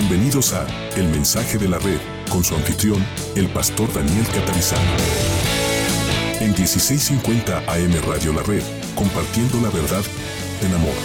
Bienvenidos a El Mensaje de la Red, con su anfitrión, el pastor Daniel Catarizano. En 1650 AM Radio La Red, compartiendo la verdad en amor.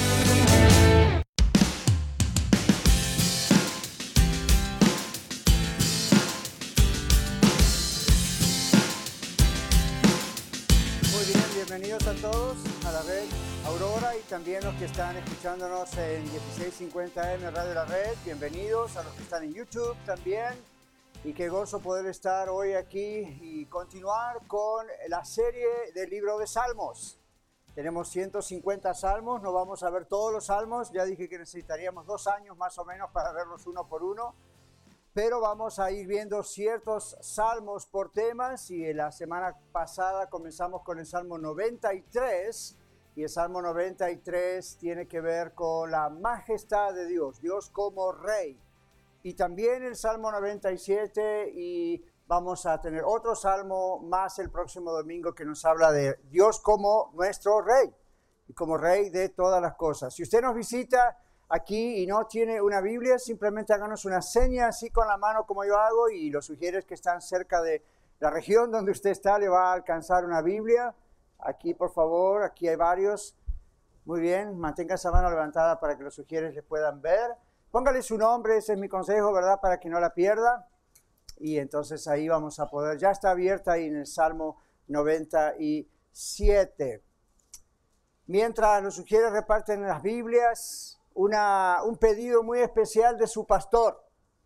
Muy bien, bienvenidos a todos a la Red Aurora y también los que están escuchándonos en 1650 AM Radio La Red. Bienvenidos a los que están en YouTube también. Y qué gozo poder estar hoy aquí y continuar con la serie del libro de Salmos. Tenemos 150 salmos, no vamos a ver todos los salmos, ya dije que necesitaríamos 2 años más o menos para verlos uno por uno, pero vamos a ir viendo ciertos salmos por temas y la semana pasada comenzamos con el Salmo 93 y el Salmo 93 tiene que ver con la majestad de Dios, Dios como Rey. Y también el Salmo 97 y vamos a tener otro salmo más el próximo domingo que nos habla de Dios como nuestro Rey y como Rey de todas las cosas. Si usted nos visita aquí y no tiene una Biblia, simplemente háganos una seña así con la mano como yo hago y los sugieres que están cerca de la región donde usted está le va a alcanzar una Biblia. Aquí por favor, aquí hay varios. Muy bien, mantenga esa mano levantada para que los sugieres le puedan ver. Póngale su nombre, ese es mi consejo, ¿verdad? Para que no la pierda. Y entonces ahí vamos a poder, ya está abierta ahí en el Salmo 97. Mientras los sugieres reparten las Biblias, un pedido muy especial de su pastor.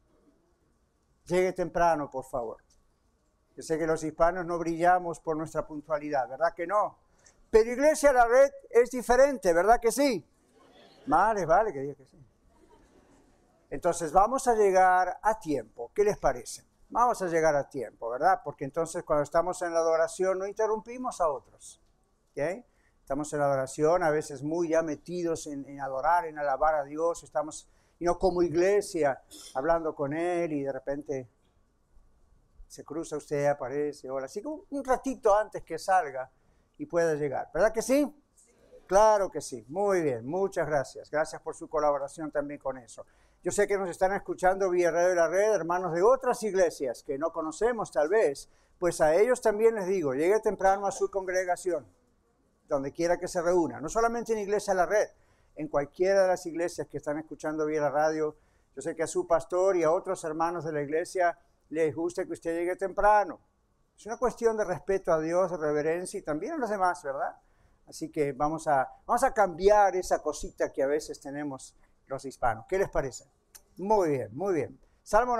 Llegue temprano, por favor. Yo sé que los hispanos no brillamos por nuestra puntualidad, ¿verdad que no? Pero Iglesia La Red es diferente, ¿verdad que sí? Vale, que diga que sí. Entonces vamos a llegar a tiempo. ¿Qué les parece? Vamos a llegar a tiempo, ¿verdad? Porque entonces cuando estamos en la adoración no interrumpimos a otros. ¿Okay? Estamos en la adoración, a veces muy ya metidos en adorar, en alabar a Dios. Estamos como iglesia hablando con Él y de repente se cruza usted, aparece, hola. Así que un ratito antes que salga y pueda llegar. ¿Verdad que sí? Claro que sí. Muy bien, muchas gracias. Gracias por su colaboración también con eso. Yo sé que nos están escuchando vía Radio La Red, hermanos de otras iglesias que no conocemos tal vez, pues a ellos también les digo, llegue temprano a su congregación, donde quiera que se reúna, no solamente en Iglesia La Red, en cualquiera de las iglesias que están escuchando vía la radio. Yo sé que a su pastor y a otros hermanos de la iglesia les gusta que usted llegue temprano. Es una cuestión de respeto a Dios, de reverencia y también a los demás, ¿verdad? Así que vamos a cambiar esa cosita que a veces tenemos los hispanos. ¿Qué les parece? Muy bien, muy bien. Salmo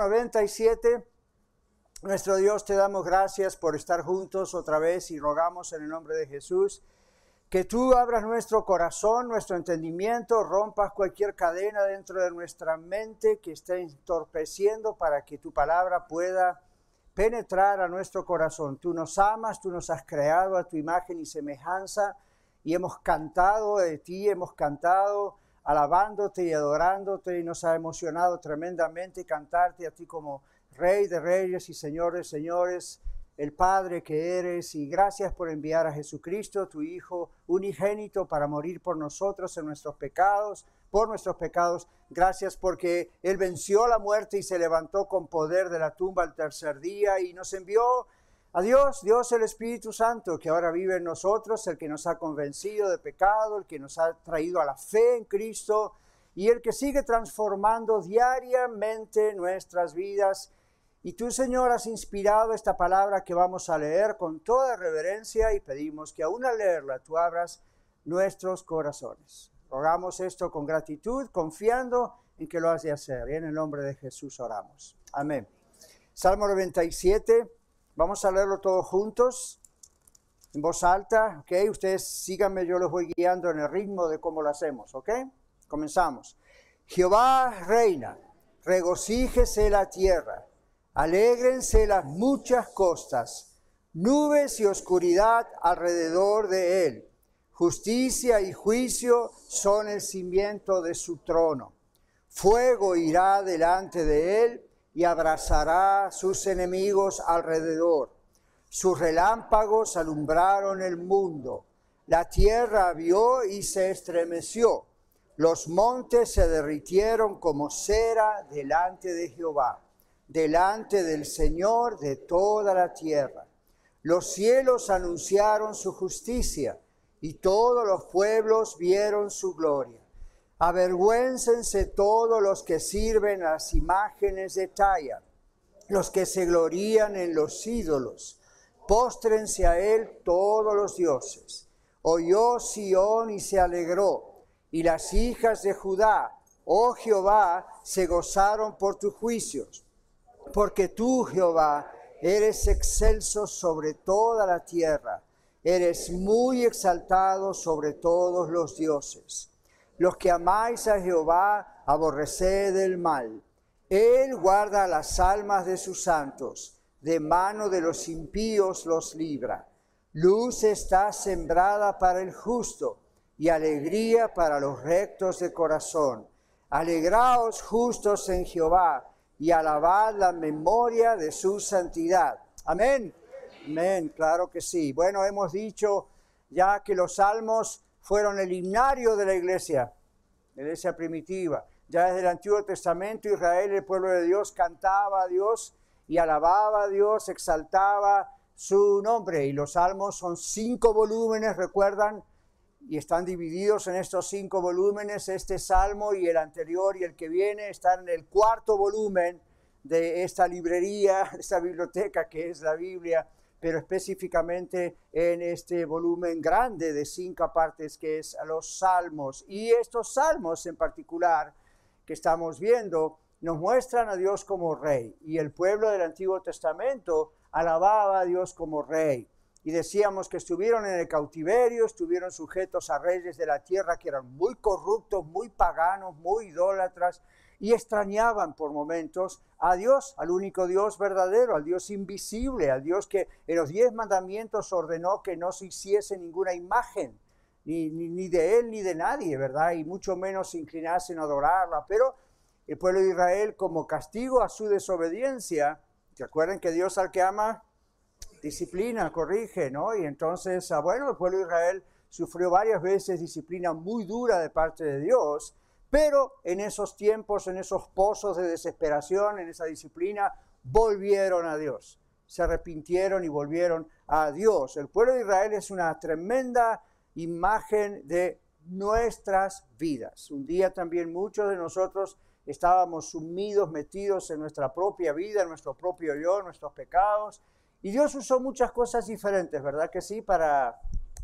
97. Nuestro Dios, te damos gracias por estar juntos otra vez y rogamos en el nombre de Jesús que tú abras nuestro corazón, nuestro entendimiento, rompas cualquier cadena dentro de nuestra mente que esté entorpeciendo para que tu palabra pueda penetrar a nuestro corazón. Tú nos amas, tú nos has creado a tu imagen y semejanza y hemos cantado de ti, hemos cantado alabándote y adorándote y nos ha emocionado tremendamente cantarte a ti como Rey de Reyes y Señor de Señores, el Padre que eres, y gracias por enviar a Jesucristo, tu Hijo unigénito, para morir por nosotros en nuestros pecados, por nuestros pecados. Gracias porque Él venció la muerte y se levantó con poder de la tumba al tercer día y nos envió a Dios el Espíritu Santo, que ahora vive en nosotros, el que nos ha convencido de pecado, el que nos ha traído a la fe en Cristo y el que sigue transformando diariamente nuestras vidas. Y tú, Señor, has inspirado esta palabra que vamos a leer con toda reverencia y pedimos que aún al leerla tú abras nuestros corazones. Rogamos esto con gratitud, confiando en que lo has de hacer. Y en el nombre de Jesús oramos. Amén. Salmo 97. Vamos a leerlo todos juntos, en voz alta, ¿ok? Ustedes síganme, yo los voy guiando en el ritmo de cómo lo hacemos, ¿ok? Comenzamos. Jehová reina, regocíjese la tierra, alégrense las muchas costas, nubes y oscuridad alrededor de él. Justicia y juicio son el cimiento de su trono. Fuego irá delante de él y abrazará sus enemigos alrededor. Sus relámpagos alumbraron el mundo. La tierra vio y se estremeció. Los montes se derritieron como cera delante de Jehová, delante del Señor de toda la tierra. Los cielos anunciaron su justicia, y todos los pueblos vieron su gloria. Avergüéncense todos los que sirven a las imágenes de talla, los que se glorían en los ídolos. Póstrense a él todos los dioses. Oyó Sión y se alegró, y las hijas de Judá, oh Jehová, se gozaron por tus juicios. Porque tú, Jehová, eres excelso sobre toda la tierra, eres muy exaltado sobre todos los dioses. Los que amáis a Jehová, aborreced el mal. Él guarda las almas de sus santos, de mano de los impíos los libra. Luz está sembrada para el justo, y alegría para los rectos de corazón. Alegraos justos en Jehová, y alabad la memoria de su santidad. Amén. Amén, claro que sí. Bueno, hemos dicho ya que los salmos fueron el himnario de la iglesia primitiva. Ya desde el Antiguo Testamento, Israel, el pueblo de Dios, cantaba a Dios y alababa a Dios, exaltaba su nombre. Y los salmos son 5 volúmenes, ¿recuerdan? Y están divididos en estos 5 volúmenes. Este salmo y el anterior y el que viene están en el 4º volumen de esta librería, esta biblioteca que es la Biblia, pero específicamente en este volumen grande de 5 partes que es los salmos. Y estos salmos en particular que estamos viendo nos muestran a Dios como rey. Y el pueblo del Antiguo Testamento alababa a Dios como rey. Y decíamos que estuvieron en el cautiverio, estuvieron sujetos a reyes de la tierra que eran muy corruptos, muy paganos, muy idólatras, y extrañaban por momentos a Dios, al único Dios verdadero, al Dios invisible, al Dios que en los 10 mandamientos ordenó que no se hiciese ninguna imagen, ni de él ni de nadie, ¿verdad? Y mucho menos se inclinasen a adorarla. Pero el pueblo de Israel, como castigo a su desobediencia, recuerden que Dios al que ama disciplina, corrige, ¿no? Y entonces, bueno, el pueblo de Israel sufrió varias veces disciplina muy dura de parte de Dios, pero en esos tiempos, en esos pozos de desesperación, en esa disciplina, volvieron a Dios, se arrepintieron y volvieron a Dios. El pueblo de Israel es una tremenda imagen de nuestras vidas. Un día también muchos de nosotros estábamos sumidos, metidos en nuestra propia vida, en nuestro propio yo, en nuestros pecados. Y Dios usó muchas cosas diferentes, ¿verdad que sí? Para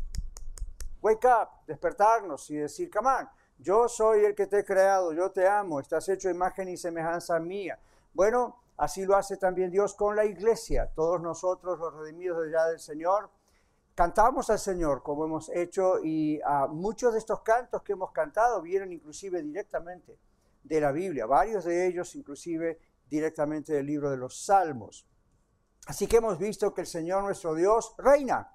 wake up, despertarnos y decir, come on, yo soy el que te he creado, yo te amo, estás hecho imagen y semejanza mía. Bueno, así lo hace también Dios con la iglesia. Todos nosotros, los redimidos ya del Señor, cantamos al Señor como hemos hecho, y muchos de estos cantos que hemos cantado vienen inclusive directamente de la Biblia, varios de ellos inclusive directamente del libro de los Salmos. Así que hemos visto que el Señor nuestro Dios reina.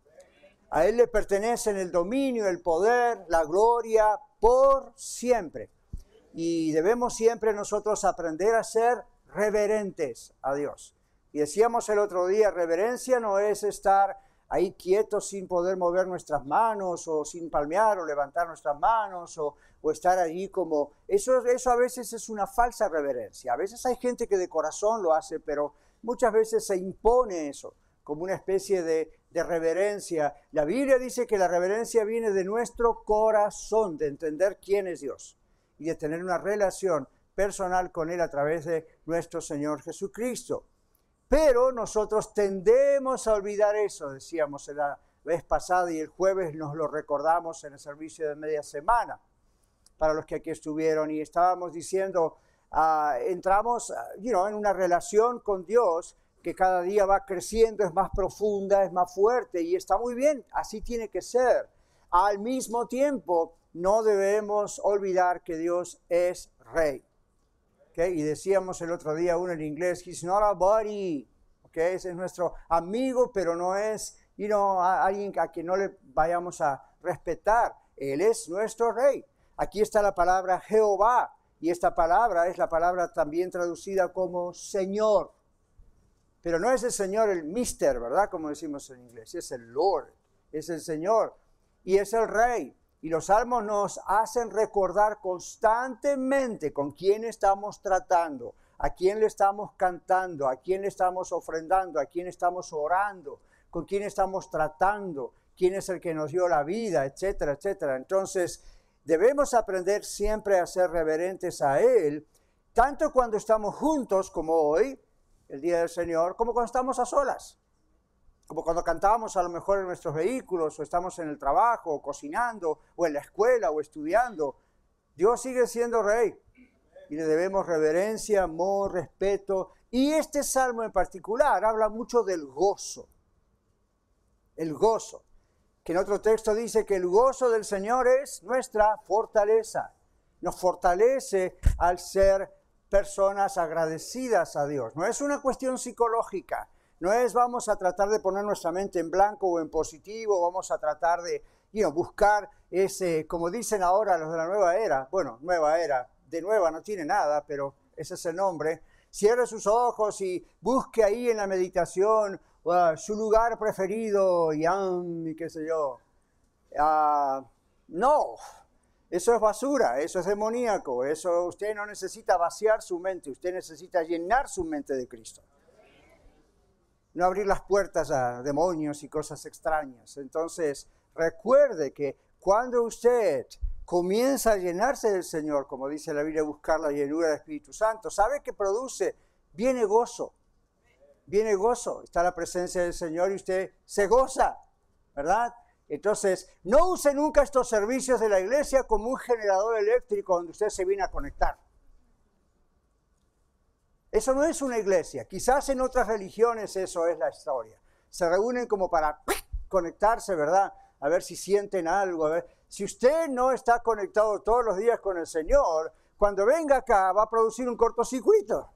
A Él le pertenecen el dominio, el poder, la gloria por siempre. Y debemos siempre nosotros aprender a ser reverentes a Dios. Y decíamos el otro día, reverencia no es estar ahí quietos sin poder mover nuestras manos, o sin palmear o levantar nuestras manos, o estar allí como... Eso a veces es una falsa reverencia. A veces hay gente que de corazón lo hace, pero muchas veces se impone eso como una especie de reverencia. La Biblia dice que la reverencia viene de nuestro corazón, de entender quién es Dios y de tener una relación personal con Él a través de nuestro Señor Jesucristo. Pero nosotros tendemos a olvidar eso, decíamos la vez pasada, y el jueves nos lo recordamos en el servicio de media semana, para los que aquí estuvieron, y estábamos diciendo, entramos en una relación con Dios que cada día va creciendo, es más profunda, es más fuerte, y está muy bien, así tiene que ser. Al mismo tiempo, no debemos olvidar que Dios es Rey. ¿Okay? Y decíamos el otro día uno en inglés, He's not a buddy. ¿Okay? Ese es nuestro amigo, pero no es alguien a quien no le vayamos a respetar. Él es nuestro Rey. Aquí está la palabra Jehová, y esta palabra es la palabra también traducida como Señor. Pero no es el Señor el Mister, ¿verdad? Como decimos en inglés, es el Lord, es el Señor y es el Rey. Y los salmos nos hacen recordar constantemente con quién estamos tratando, a quién le estamos cantando, a quién le estamos ofrendando, a quién estamos orando, con quién estamos tratando, quién es el que nos dio la vida, etcétera, etcétera. Entonces, debemos aprender siempre a ser reverentes a Él, tanto cuando estamos juntos como hoy, el Día del Señor, como cuando estamos a solas. Como cuando cantábamos a lo mejor en nuestros vehículos, o estamos en el trabajo, o cocinando, o en la escuela, o estudiando. Dios sigue siendo Rey. Y le debemos reverencia, amor, respeto. Y este salmo en particular habla mucho del gozo. El gozo. Que en otro texto dice que el gozo del Señor es nuestra fortaleza. Nos fortalece al ser personas agradecidas a Dios. No es una cuestión psicológica. No es vamos a tratar de poner nuestra mente en blanco o en positivo, vamos a tratar de buscar ese, como dicen ahora los de la nueva era, bueno, nueva era, de nueva no tiene nada, pero ese es el nombre. Cierre sus ojos y busque ahí en la meditación su lugar preferido y qué sé yo. No, eso es basura, eso es demoníaco, eso usted no necesita vaciar su mente, usted necesita llenar su mente de Cristo. No abrir las puertas a demonios y cosas extrañas. Entonces, recuerde que cuando usted comienza a llenarse del Señor, como dice la Biblia, buscar la llenura del Espíritu Santo, ¿sabe qué produce? Viene gozo. Viene gozo. Está la presencia del Señor y usted se goza, ¿verdad? Entonces, no use nunca estos servicios de la iglesia como un generador eléctrico donde usted se viene a conectar. Eso no es una iglesia. Quizás en otras religiones eso es la historia. Se reúnen como para conectarse, ¿verdad? A ver si sienten algo. A ver. Si usted no está conectado todos los días con el Señor, cuando venga acá va a producir un cortocircuito.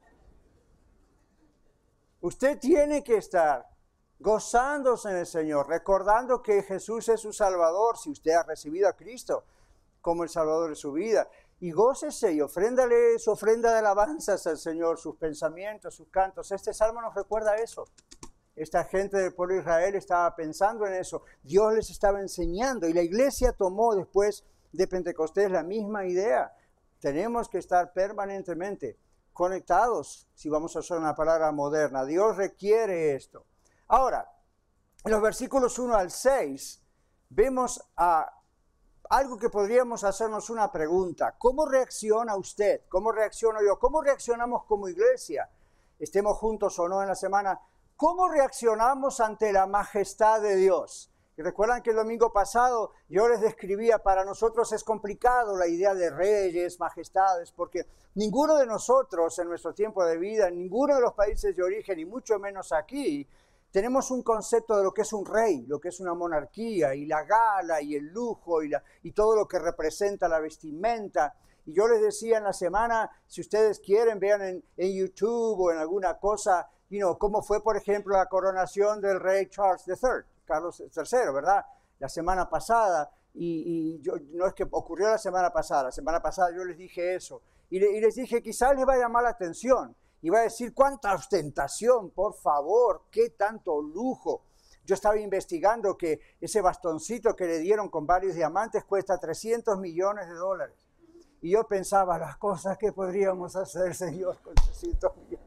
Usted tiene que estar gozándose en el Señor, recordando que Jesús es su Salvador, si usted ha recibido a Cristo como el Salvador de su vida. Y gócese y ofréndale su ofrenda de alabanzas al Señor, sus pensamientos, sus cantos. Este salmo nos recuerda eso. Esta gente del pueblo de Israel estaba pensando en eso. Dios les estaba enseñando y la iglesia tomó después de Pentecostés la misma idea. Tenemos que estar permanentemente conectados, si vamos a usar una palabra moderna. Dios requiere esto. Ahora, en los versículos 1 al 6, vemos algo que podríamos hacernos una pregunta. ¿Cómo reacciona usted? ¿Cómo reacciono yo? ¿Cómo reaccionamos como iglesia? Estemos juntos o no en la semana. ¿Cómo reaccionamos ante la majestad de Dios? Y recuerdan que el domingo pasado yo les describía, para nosotros es complicado la idea de reyes, majestades, porque ninguno de nosotros en nuestro tiempo de vida, en ninguno de los países de origen, y mucho menos aquí, tenemos un concepto de lo que es un rey, lo que es una monarquía, y la gala, y el lujo, y todo lo que representa la vestimenta. Y yo les decía en la semana, si ustedes quieren, vean en YouTube o en alguna cosa, cómo fue, por ejemplo, la coronación del rey Charles III, Carlos III, ¿verdad? La semana pasada, no es que ocurrió la semana pasada yo les dije eso, y les dije, quizás les va a llamar la atención, y va a decir, cuánta ostentación, por favor, qué tanto lujo. Yo estaba investigando que ese bastoncito que le dieron con varios diamantes cuesta $300 millones. Y yo pensaba, las cosas que podríamos hacer, Señor, con 300 millones.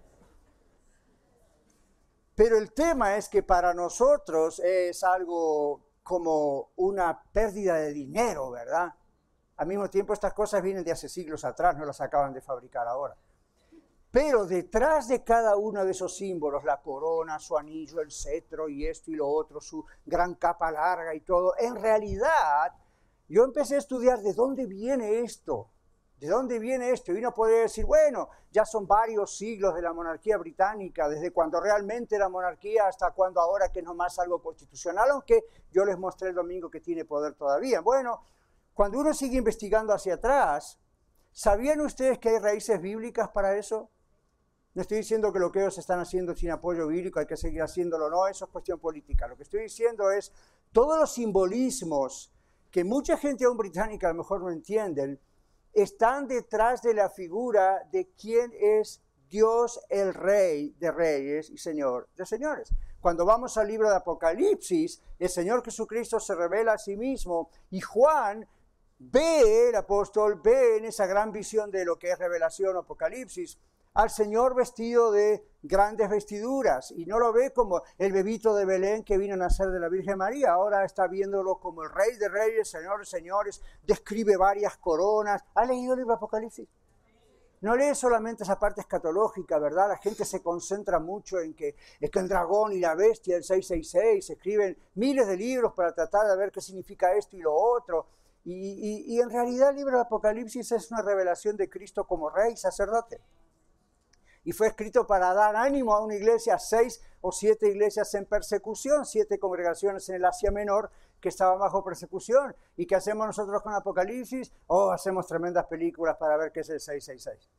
Pero el tema es que para nosotros es algo como una pérdida de dinero, ¿verdad? Al mismo tiempo, estas cosas vienen de hace siglos atrás, no las acaban de fabricar ahora. Pero detrás de cada uno de esos símbolos, la corona, su anillo, el cetro y esto y lo otro, su gran capa larga y todo, en realidad yo empecé a estudiar de dónde viene esto. ¿De dónde viene esto? Y uno podría decir, bueno, ya son varios siglos de la monarquía británica, desde cuando realmente era monarquía hasta cuando ahora que es nomás algo constitucional, aunque yo les mostré el domingo que tiene poder todavía. Bueno, cuando uno sigue investigando hacia atrás, ¿sabían ustedes que hay raíces bíblicas para eso? No estoy diciendo que lo que ellos están haciendo sin apoyo bíblico hay que seguir haciéndolo, no, eso es cuestión política. Lo que estoy diciendo es, todos los simbolismos que mucha gente aún británica a lo mejor no entienden, están detrás de la figura de quién es Dios el Rey de Reyes y Señor de Señores. Cuando vamos al libro de Apocalipsis, el Señor Jesucristo se revela a sí mismo y Juan ve, el apóstol ve en esa gran visión de lo que es revelación o Apocalipsis, al Señor vestido de grandes vestiduras, y no lo ve como el bebito de Belén que vino a nacer de la Virgen María, ahora está viéndolo como el Rey de Reyes, Señor de Señores, describe varias coronas. ¿Ha leído el libro de Apocalipsis? No lee solamente esa parte escatológica, ¿verdad? La gente se concentra mucho en que el dragón y la bestia, el 666, se escriben miles de libros para tratar de ver qué significa esto y lo otro, y en realidad el libro de Apocalipsis es una revelación de Cristo como Rey, sacerdote. Y fue escrito para dar ánimo a una iglesia, 6 o 7 iglesias en persecución, 7 congregaciones en el Asia Menor que estaban bajo persecución. ¿Y qué hacemos nosotros con Apocalipsis? Hacemos tremendas películas para ver qué es el 666.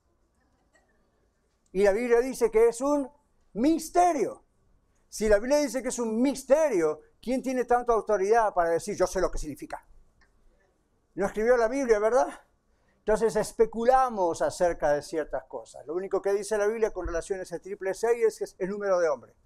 Y la Biblia dice que es un misterio. Si la Biblia dice que es un misterio, ¿quién tiene tanta autoridad para decir yo sé lo que significa? No escribió la Biblia, ¿verdad? Entonces especulamos acerca de ciertas cosas. Lo único que dice la Biblia con relación a ese 666 es que es el número de hombre.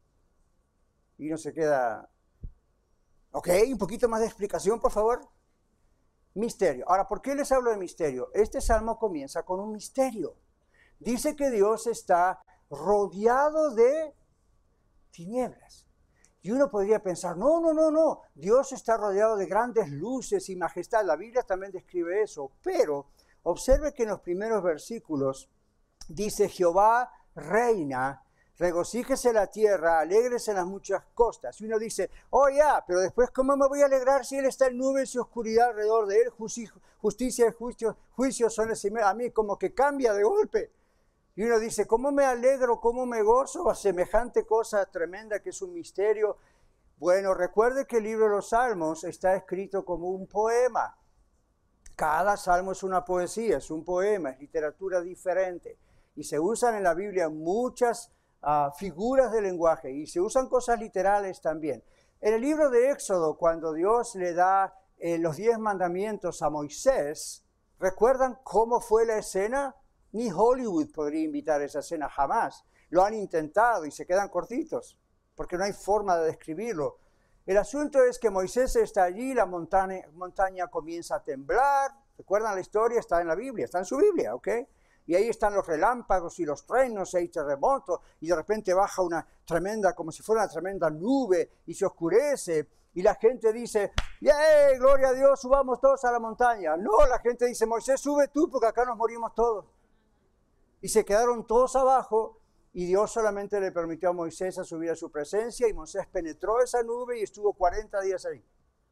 Y no se queda... Ok, un poquito más de explicación, por favor. Misterio. Ahora, ¿por qué les hablo de misterio? Este salmo comienza con un misterio. Dice que Dios está rodeado de tinieblas. Y uno podría pensar, no, Dios está rodeado de grandes luces y majestad. La Biblia también describe eso, pero observe que en los primeros versículos dice, Jehová reina, regocíjese la tierra, alégrese en las muchas costas. Y uno dice, ya, pero después, ¿cómo me voy a alegrar si Él está en nubes y oscuridad alrededor de Él? Justicia y juicio son a mí, como que cambia de golpe. Y uno dice, ¿cómo me alegro, cómo me gozo a semejante cosa tremenda que es un misterio? Bueno, recuerde que el libro de los Salmos está escrito como un poema. Cada salmo es una poesía, es un poema, es literatura diferente. Y se usan en la Biblia muchas figuras de lenguaje y se usan cosas literales también. En el libro de Éxodo, cuando Dios le da los 10 mandamientos a Moisés, ¿recuerdan cómo fue la escena? Ni Hollywood podría invitar esa escena jamás. Lo han intentado y se quedan cortitos, porque no hay forma de describirlo. El asunto es que Moisés está allí, la montaña comienza a temblar. ¿Recuerdan la historia? Está en la Biblia, está en su Biblia, ¿ok? Y ahí están los relámpagos y los truenos, hay terremotos, y de repente baja una tremenda, como si fuera una tremenda nube, y se oscurece. Y la gente dice, ¡yay! Gloria a Dios, subamos todos a la montaña. No, la gente dice, Moisés, sube tú, porque acá nos morimos todos. Y se quedaron todos abajo y Dios solamente le permitió a Moisés a subir a su presencia y Moisés penetró esa nube y estuvo 40 días ahí.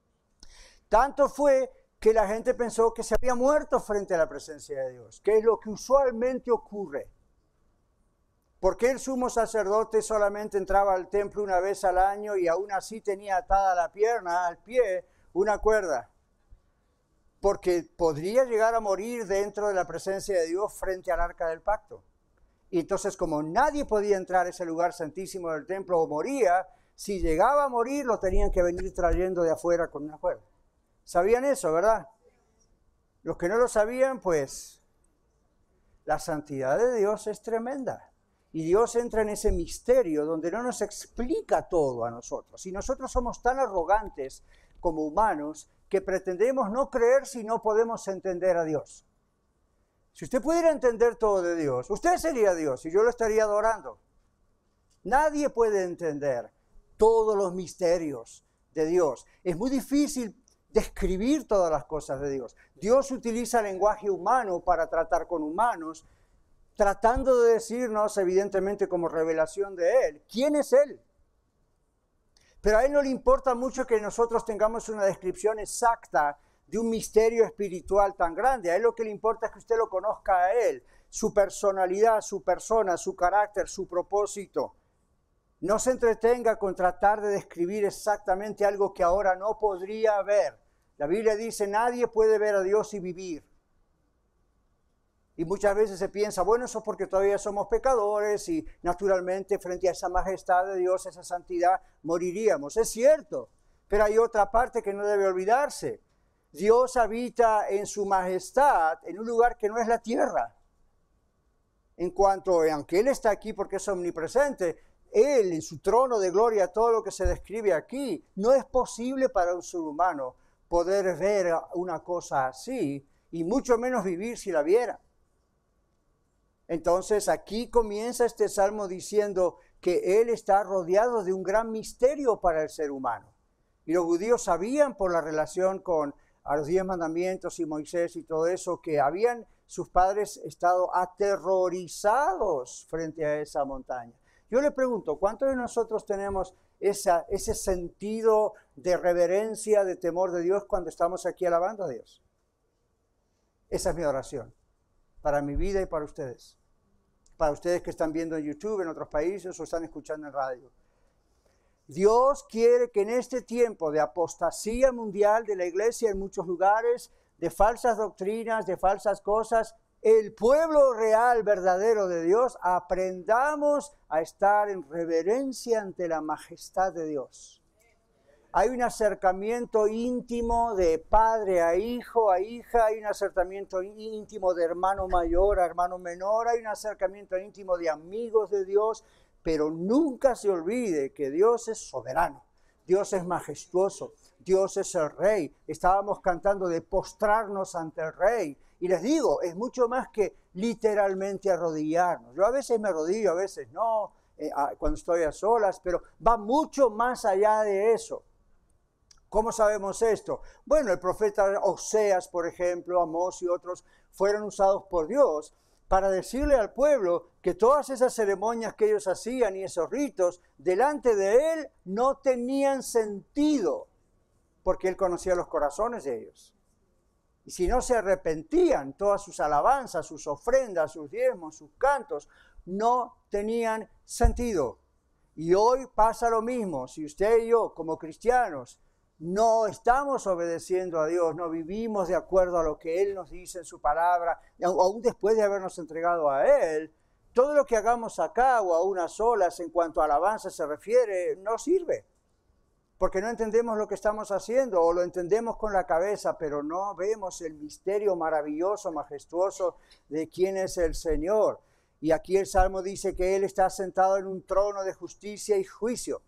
Tanto fue que la gente pensó que se había muerto frente a la presencia de Dios, que es lo que usualmente ocurre. ¿Por qué el sumo sacerdote solamente entraba al templo una vez al año y aún así tenía atada la pierna, al pie, una cuerda? Porque podría llegar a morir dentro de la presencia de Dios frente al arca del pacto. Y entonces, como nadie podía entrar a ese lugar santísimo del templo o moría, si llegaba a morir lo tenían que venir trayendo de afuera con una cuerda. ¿Sabían eso, verdad? Los que no lo sabían, pues, la santidad de Dios es tremenda. Y Dios entra en ese misterio donde no nos explica todo a nosotros. Y nosotros somos tan arrogantes como humanos que pretendemos no creer si no podemos entender a Dios. Si usted pudiera entender todo de Dios, usted sería Dios y yo lo estaría adorando. Nadie puede entender todos los misterios de Dios. Es muy difícil describir todas las cosas de Dios. Dios utiliza lenguaje humano para tratar con humanos, tratando de decirnos, evidentemente como revelación de Él, ¿quién es Él? Pero a Él no le importa mucho que nosotros tengamos una descripción exacta de un misterio espiritual tan grande. A Él lo que le importa es que usted lo conozca a Él, su personalidad, su persona, su carácter, su propósito. No se entretenga con tratar de describir exactamente algo que ahora no podría ver. La Biblia dice, nadie puede ver a Dios y vivir. Y muchas veces se piensa, bueno, eso es porque todavía somos pecadores y naturalmente frente a esa majestad de Dios, esa santidad, moriríamos. Es cierto, pero hay otra parte que no debe olvidarse. Dios habita en su majestad en un lugar que no es la tierra. En cuanto, aunque Él está aquí porque es omnipresente, Él en su trono de gloria, todo lo que se describe aquí, no es posible para un ser humano poder ver una cosa así y mucho menos vivir si la viera. Entonces aquí comienza este salmo diciendo que Él está rodeado de un gran misterio para el ser humano. Y los judíos sabían por la relación con a los 10 mandamientos y Moisés y todo eso, que habían sus padres estado aterrorizados frente a esa montaña. Yo le pregunto, ¿cuántos de nosotros tenemos ese sentido de reverencia, de temor de Dios cuando estamos aquí alabando a Dios? Esa es mi oración, para mi vida y para ustedes. Para ustedes que están viendo en YouTube, en otros países o están escuchando en radio. Dios quiere que en este tiempo de apostasía mundial de la iglesia en muchos lugares, de falsas doctrinas, de falsas cosas, el pueblo real, verdadero de Dios, aprendamos a estar en reverencia ante la majestad de Dios. Hay un acercamiento íntimo de padre a hijo, a hija, hay un acercamiento íntimo de hermano mayor a hermano menor, hay un acercamiento íntimo de amigos de Dios, pero nunca se olvide que Dios es soberano, Dios es majestuoso, Dios es el Rey. Estábamos cantando de postrarnos ante el Rey. Y les digo, es mucho más que literalmente arrodillarnos. Yo a veces me arrodillo, a veces no, cuando estoy a solas, pero va mucho más allá de eso. ¿Cómo sabemos esto? Bueno, el profeta Oseas, por ejemplo, Amós y otros, fueron usados por Dios para decirle al pueblo que todas esas ceremonias que ellos hacían y esos ritos, delante de Él no tenían sentido, porque Él conocía los corazones de ellos. Y si no se arrepentían, todas sus alabanzas, sus ofrendas, sus diezmos, sus cantos, no tenían sentido. Y hoy pasa lo mismo. Si usted y yo, como cristianos, no estamos obedeciendo a Dios, no vivimos de acuerdo a lo que Él nos dice en su palabra, aún después de habernos entregado a Él, todo lo que hagamos acá o a unas solas en cuanto a alabanza se refiere, no sirve. Porque no entendemos lo que estamos haciendo, o lo entendemos con la cabeza, pero no vemos el misterio maravilloso, majestuoso de quién es el Señor. Y aquí el Salmo dice que Él está sentado en un trono de justicia y juicio.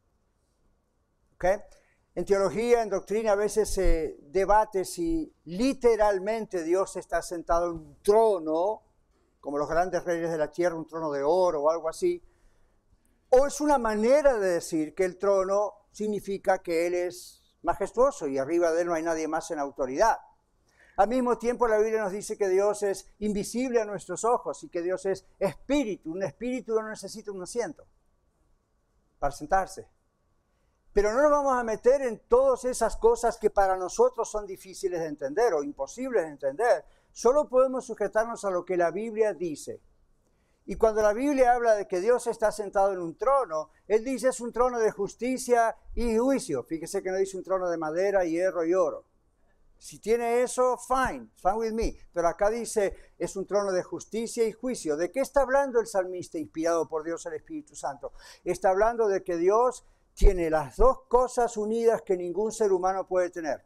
¿Okay? En teología, en doctrina, a veces se debate si literalmente Dios está sentado en un trono, como los grandes reyes de la tierra, un trono de oro o algo así, o es una manera de decir que el trono significa que Él es majestuoso y arriba de Él no hay nadie más en autoridad. Al mismo tiempo la Biblia nos dice que Dios es invisible a nuestros ojos y que Dios es espíritu. Un espíritu no necesita un asiento para sentarse. Pero no nos vamos a meter en todas esas cosas que para nosotros son difíciles de entender o imposibles de entender. Solo podemos sujetarnos a lo que la Biblia dice. Y cuando la Biblia habla de que Dios está sentado en un trono, Él dice es un trono de justicia y juicio. Fíjese que no dice un trono de madera, hierro y oro. Si tiene eso, fine with me. Pero acá dice es un trono de justicia y juicio. ¿De qué está hablando el salmista inspirado por Dios el Espíritu Santo? Está hablando de que Dios tiene las dos cosas unidas que ningún ser humano puede tener.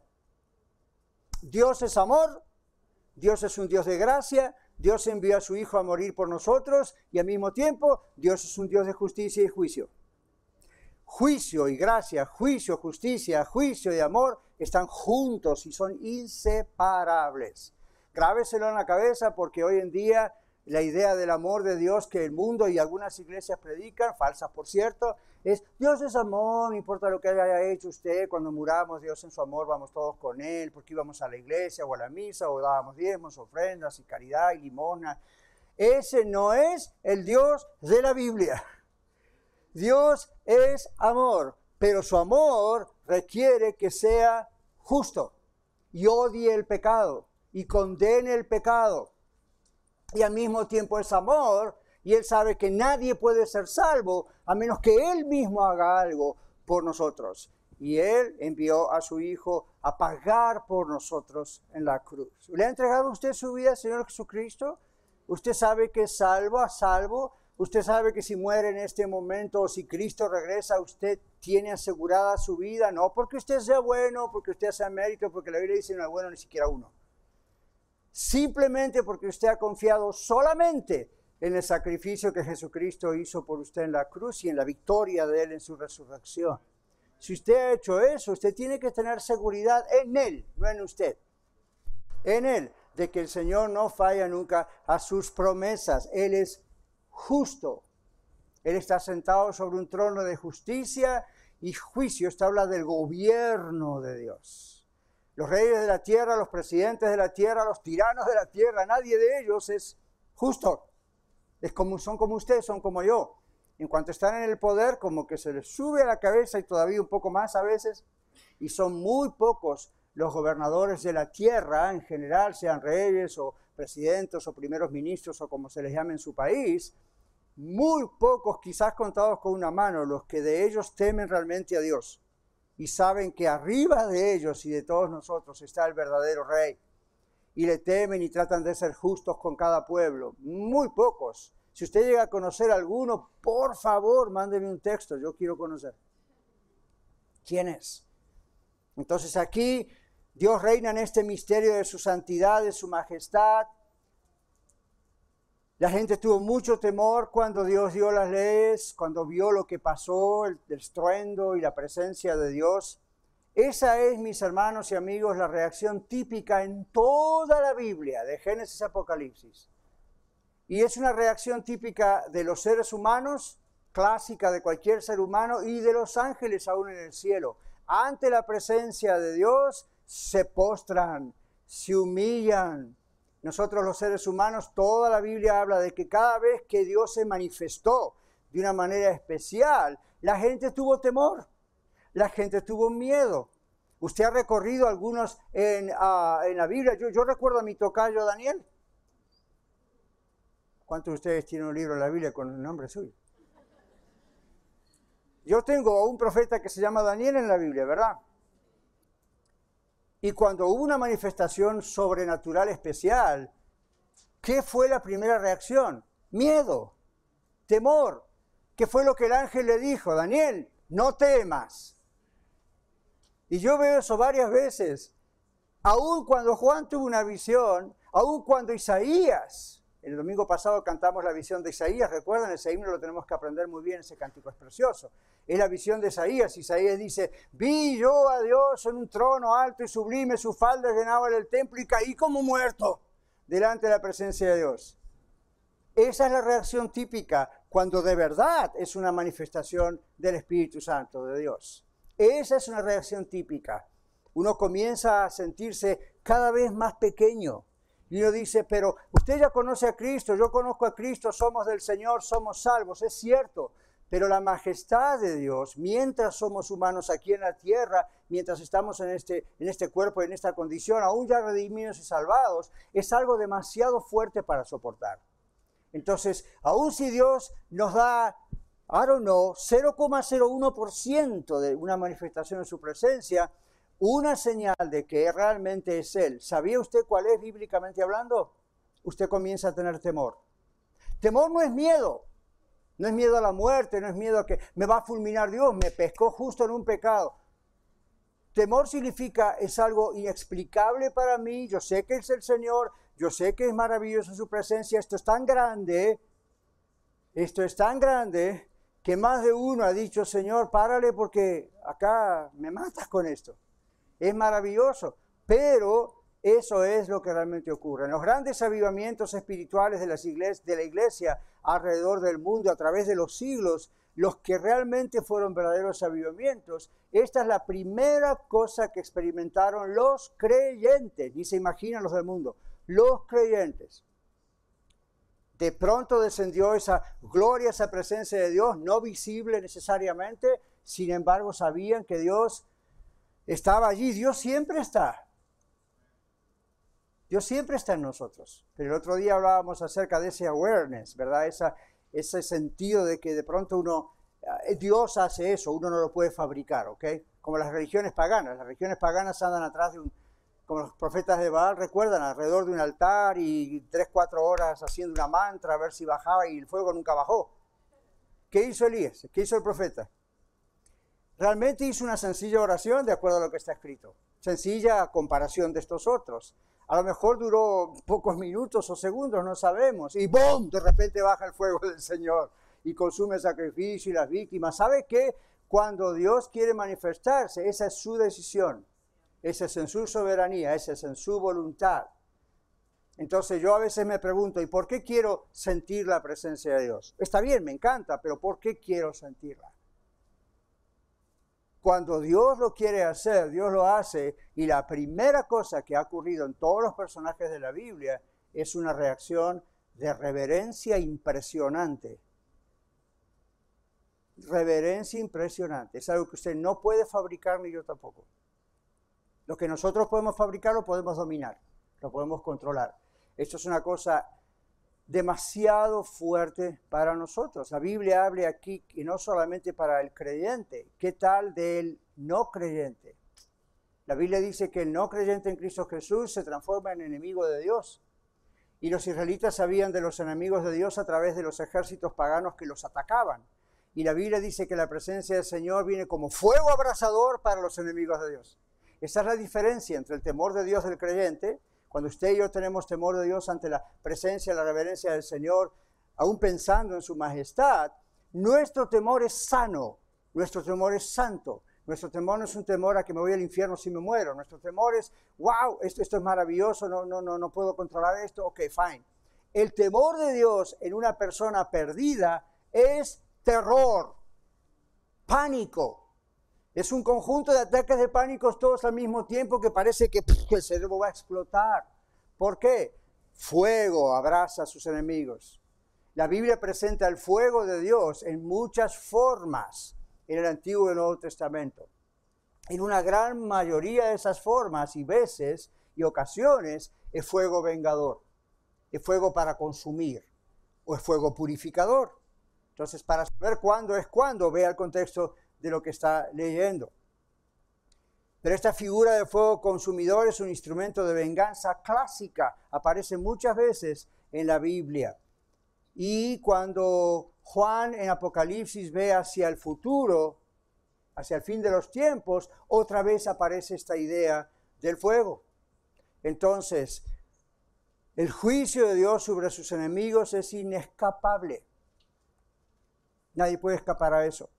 Dios es amor, Dios es un Dios de gracia, Dios envió a su Hijo a morir por nosotros y al mismo tiempo Dios es un Dios de justicia y juicio. Juicio y gracia, juicio, justicia, juicio y amor están juntos y son inseparables. Grábeselo en la cabeza porque hoy en día la idea del amor de Dios que el mundo y algunas iglesias predican, falsas por cierto, es Dios es amor, no importa lo que haya hecho usted, cuando muramos Dios en su amor vamos todos con Él, porque íbamos a la iglesia o a la misa o dábamos diezmos, ofrendas y caridad y limosna. Ese no es el Dios de la Biblia. Dios es amor, pero su amor requiere que sea justo y odie el pecado y condene el pecado. Y al mismo tiempo es amor, y Él sabe que nadie puede ser salvo a menos que Él mismo haga algo por nosotros. Y Él envió a su Hijo a pagar por nosotros en la cruz. ¿Le ha entregado usted su vida al Señor Jesucristo? ¿Usted sabe que es salvo, a salvo? ¿Usted sabe que si muere en este momento o si Cristo regresa, usted tiene asegurada su vida? No porque usted sea bueno, porque usted sea mérito, porque la Biblia dice no es bueno ni siquiera uno. Simplemente porque usted ha confiado solamente en el sacrificio que Jesucristo hizo por usted en la cruz y en la victoria de Él en su resurrección. Si usted ha hecho eso, usted tiene que tener seguridad en Él, no en usted. En Él, de que el Señor no falla nunca a sus promesas. Él es justo. Él está sentado sobre un trono de justicia y juicio. Esto habla del gobierno de Dios. Los reyes de la tierra, los presidentes de la tierra, los tiranos de la tierra, nadie de ellos es justo. Son como usted, son como yo. En cuanto están en el poder, como que se les sube a la cabeza y todavía un poco más a veces. Y son muy pocos los gobernadores de la tierra en general, sean reyes o presidentes o primeros ministros o como se les llame en su país. Muy pocos, quizás contados con una mano, los que de ellos temen realmente a Dios. Y saben que arriba de ellos y de todos nosotros está el verdadero rey. Y le temen y tratan de ser justos con cada pueblo. Muy pocos. Si usted llega a conocer a alguno, por favor, mándeme un texto. Yo quiero conocer. ¿Quién es? Entonces aquí Dios reina en este misterio de su santidad, de su majestad. La gente tuvo mucho temor cuando Dios dio las leyes, cuando vio lo que pasó, el estruendo y la presencia de Dios. Esa es, mis hermanos y amigos, la reacción típica en toda la Biblia, de Génesis a Apocalipsis. Y es una reacción típica de los seres humanos, clásica de cualquier ser humano, y de los ángeles aún en el cielo. Ante la presencia de Dios se postran, se humillan. Nosotros los seres humanos, toda la Biblia habla de que cada vez que Dios se manifestó de una manera especial, la gente tuvo temor, la gente tuvo miedo. Usted ha recorrido algunos en la Biblia. Yo recuerdo a mi tocayo Daniel. ¿Cuántos de ustedes tienen un libro de la Biblia con el nombre suyo? Yo tengo un profeta que se llama Daniel en la Biblia, ¿verdad? Y cuando hubo una manifestación sobrenatural especial, ¿qué fue la primera reacción? Miedo, temor. ¿Qué fue lo que el ángel le dijo? Daniel, no temas. Y yo veo eso varias veces. Aún cuando Juan tuvo una visión, aún cuando Isaías, el domingo pasado cantamos la visión de Isaías, recuerdan, ese himno lo tenemos que aprender muy bien, ese cántico es precioso. Es la visión de Isaías. Isaías dice, vi yo a Dios en un trono alto y sublime, su falda llenaba el templo y caí como muerto delante de la presencia de Dios. Esa es la reacción típica cuando de verdad es una manifestación del Espíritu Santo de Dios. Esa es una reacción típica. Uno comienza a sentirse cada vez más pequeño. Y uno dice, pero usted ya conoce a Cristo, yo conozco a Cristo, somos del Señor, somos salvos. Es cierto, pero la majestad de Dios, mientras somos humanos aquí en la tierra, mientras estamos en este cuerpo, en esta condición, aún ya redimidos y salvados, es algo demasiado fuerte para soportar. Entonces, aún si Dios nos da, 0,01% de una manifestación de su presencia, una señal de que realmente es Él. ¿Sabía usted cuál es bíblicamente hablando? Usted comienza a tener temor. Temor no es miedo. No es miedo a la muerte, no es miedo a que me va a fulminar Dios, me pescó justo en un pecado. Temor significa, es algo inexplicable para mí, yo sé que es el Señor, yo sé que es maravilloso su presencia, esto es tan grande que más de uno ha dicho, Señor, párale porque acá me matas con esto. Es maravilloso, pero eso es lo que realmente ocurre. En los grandes avivamientos espirituales de la iglesia alrededor del mundo a través de los siglos, los que realmente fueron verdaderos avivamientos, esta es la primera cosa que experimentaron los creyentes, ni se imaginan los del mundo, los creyentes. De pronto descendió esa gloria, esa presencia de Dios, no visible necesariamente, sin embargo sabían que Dios estaba allí. Dios siempre está. Dios siempre está en nosotros. Pero el otro día hablábamos acerca de ese awareness, ¿verdad? Ese sentido de que de pronto Dios hace eso, uno no lo puede fabricar, ¿ok? Como las religiones paganas. Las religiones paganas andan atrás como los profetas de Baal, recuerdan, alrededor de un altar y 3-4 horas haciendo una mantra a ver si bajaba y el fuego nunca bajó. ¿Qué hizo Elías? ¿Qué hizo el profeta? Realmente hizo una sencilla oración de acuerdo a lo que está escrito. Sencilla a comparación de estos otros. A lo mejor duró pocos minutos o segundos, no sabemos. Y ¡boom! De repente baja el fuego del Señor y consume el sacrificio y las víctimas. ¿Sabe qué? Cuando Dios quiere manifestarse, esa es su decisión. Esa es en su soberanía, esa es en su voluntad. Entonces yo a veces me pregunto, ¿y por qué quiero sentir la presencia de Dios? Está bien, me encanta, pero ¿por qué quiero sentirla? Cuando Dios lo quiere hacer, Dios lo hace, y la primera cosa que ha ocurrido en todos los personajes de la Biblia es una reacción de reverencia impresionante. Reverencia impresionante. Es algo que usted no puede fabricar, ni yo tampoco. Lo que nosotros podemos fabricar lo podemos dominar, lo podemos controlar. Esto es una cosa demasiado fuerte para nosotros. La Biblia habla aquí y no solamente para el creyente. ¿Qué tal del no creyente? La Biblia dice que el no creyente en Cristo Jesús se transforma en enemigo de Dios. Y los israelitas sabían de los enemigos de Dios a través de los ejércitos paganos que los atacaban. Y la Biblia dice que la presencia del Señor viene como fuego abrasador para los enemigos de Dios. Esa es la diferencia entre el temor de Dios del creyente. Cuando usted y yo tenemos temor de Dios ante la presencia, la reverencia del Señor, aún pensando en su majestad, nuestro temor es sano, nuestro temor es santo. Nuestro temor no es un temor a que me voy al infierno si me muero. Nuestro temor es, wow, esto es maravilloso, no puedo controlar esto, ok, fine. El temor de Dios en una persona perdida es terror, pánico. Es un conjunto de ataques de pánico todos al mismo tiempo que parece que el cerebro va a explotar. ¿Por qué? Fuego abraza a sus enemigos. La Biblia presenta el fuego de Dios en muchas formas en el Antiguo y el Nuevo Testamento. En una gran mayoría de esas formas y veces y ocasiones es fuego vengador, es fuego para consumir o es fuego purificador. Entonces, para saber cuándo es cuándo, vea el contexto de lo que está leyendo. Pero esta figura de fuego consumidor es un instrumento de venganza clásica, aparece muchas veces en la Biblia. Y cuando Juan en Apocalipsis ve hacia el futuro, hacia el fin de los tiempos, otra vez aparece esta idea del fuego. Entonces, el juicio de Dios sobre sus enemigos es inescapable. Nadie puede escapar a eso.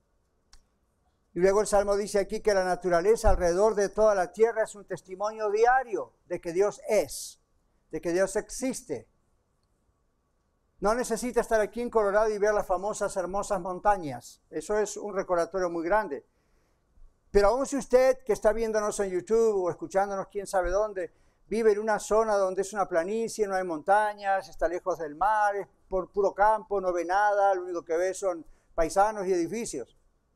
Y luego el Salmo dice aquí que la naturaleza alrededor de toda la tierra es un testimonio diario de que Dios es, de que Dios existe. No necesita estar aquí en Colorado y ver las famosas hermosas montañas. Eso es un recordatorio muy grande. Pero aún si usted que está viéndonos en YouTube o escuchándonos quién sabe dónde, vive en una zona donde es una planicie, no hay montañas, está lejos del mar, es por puro campo, no ve nada, lo único que ve son paisanos y edificios.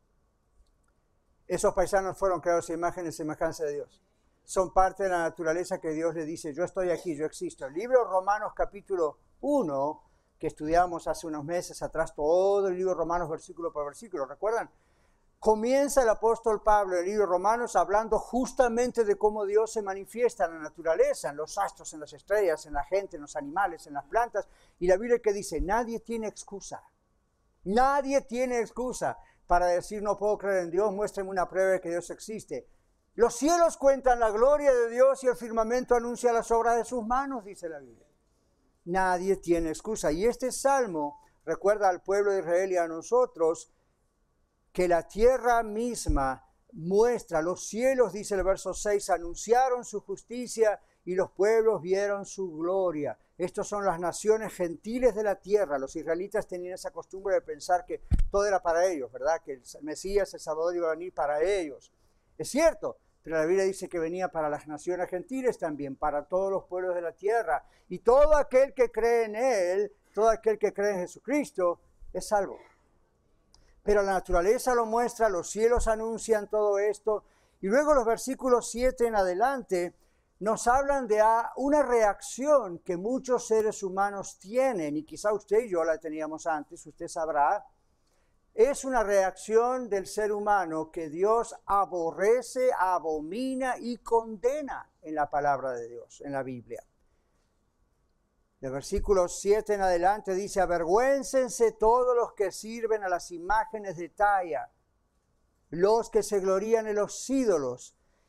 Esos paisanos fueron creados a imagen y semejanza de Dios. Son parte de la naturaleza que Dios le dice, yo estoy aquí, yo existo. El libro Romanos capítulo 1, que estudiamos hace unos meses atrás, todo el libro Romanos versículo por versículo, ¿recuerdan? Comienza el apóstol Pablo en el libro Romanos hablando justamente de cómo Dios se manifiesta en la naturaleza, en los astros, en las estrellas, en la gente, en los animales, en las plantas. Y la Biblia que dice, nadie tiene excusa. Nadie tiene excusa para decir no puedo creer en Dios, muéstrenme una prueba de que Dios existe. Los cielos cuentan la gloria de Dios y el firmamento anuncia las obras de sus manos, dice la Biblia. Nadie tiene excusa. Y este salmo recuerda al pueblo de Israel y a nosotros que la tierra misma muestra, los cielos, dice el verso 6, anunciaron su justicia y los pueblos vieron su gloria. Estos son las naciones gentiles de la tierra. Los israelitas tenían esa costumbre de pensar que todo era para ellos, ¿verdad? Que el Mesías, el Salvador, iba a venir para ellos. Es cierto, pero la Biblia dice que venía para las naciones gentiles también, para todos los pueblos de la tierra. Y todo aquel que cree en Él, todo aquel que cree en Jesucristo, es salvo. Pero la naturaleza lo muestra, los cielos anuncian todo esto. Y luego los versículos 7 en adelante nos hablan de una reacción que muchos seres humanos tienen, y quizá usted y yo la teníamos antes, usted sabrá. Es una reacción del ser humano que Dios aborrece, abomina y condena en la palabra de Dios, en la Biblia. El versículo 7 en adelante dice, avergüéncense todos los que sirven a las imágenes de talla, los que se glorían en los ídolos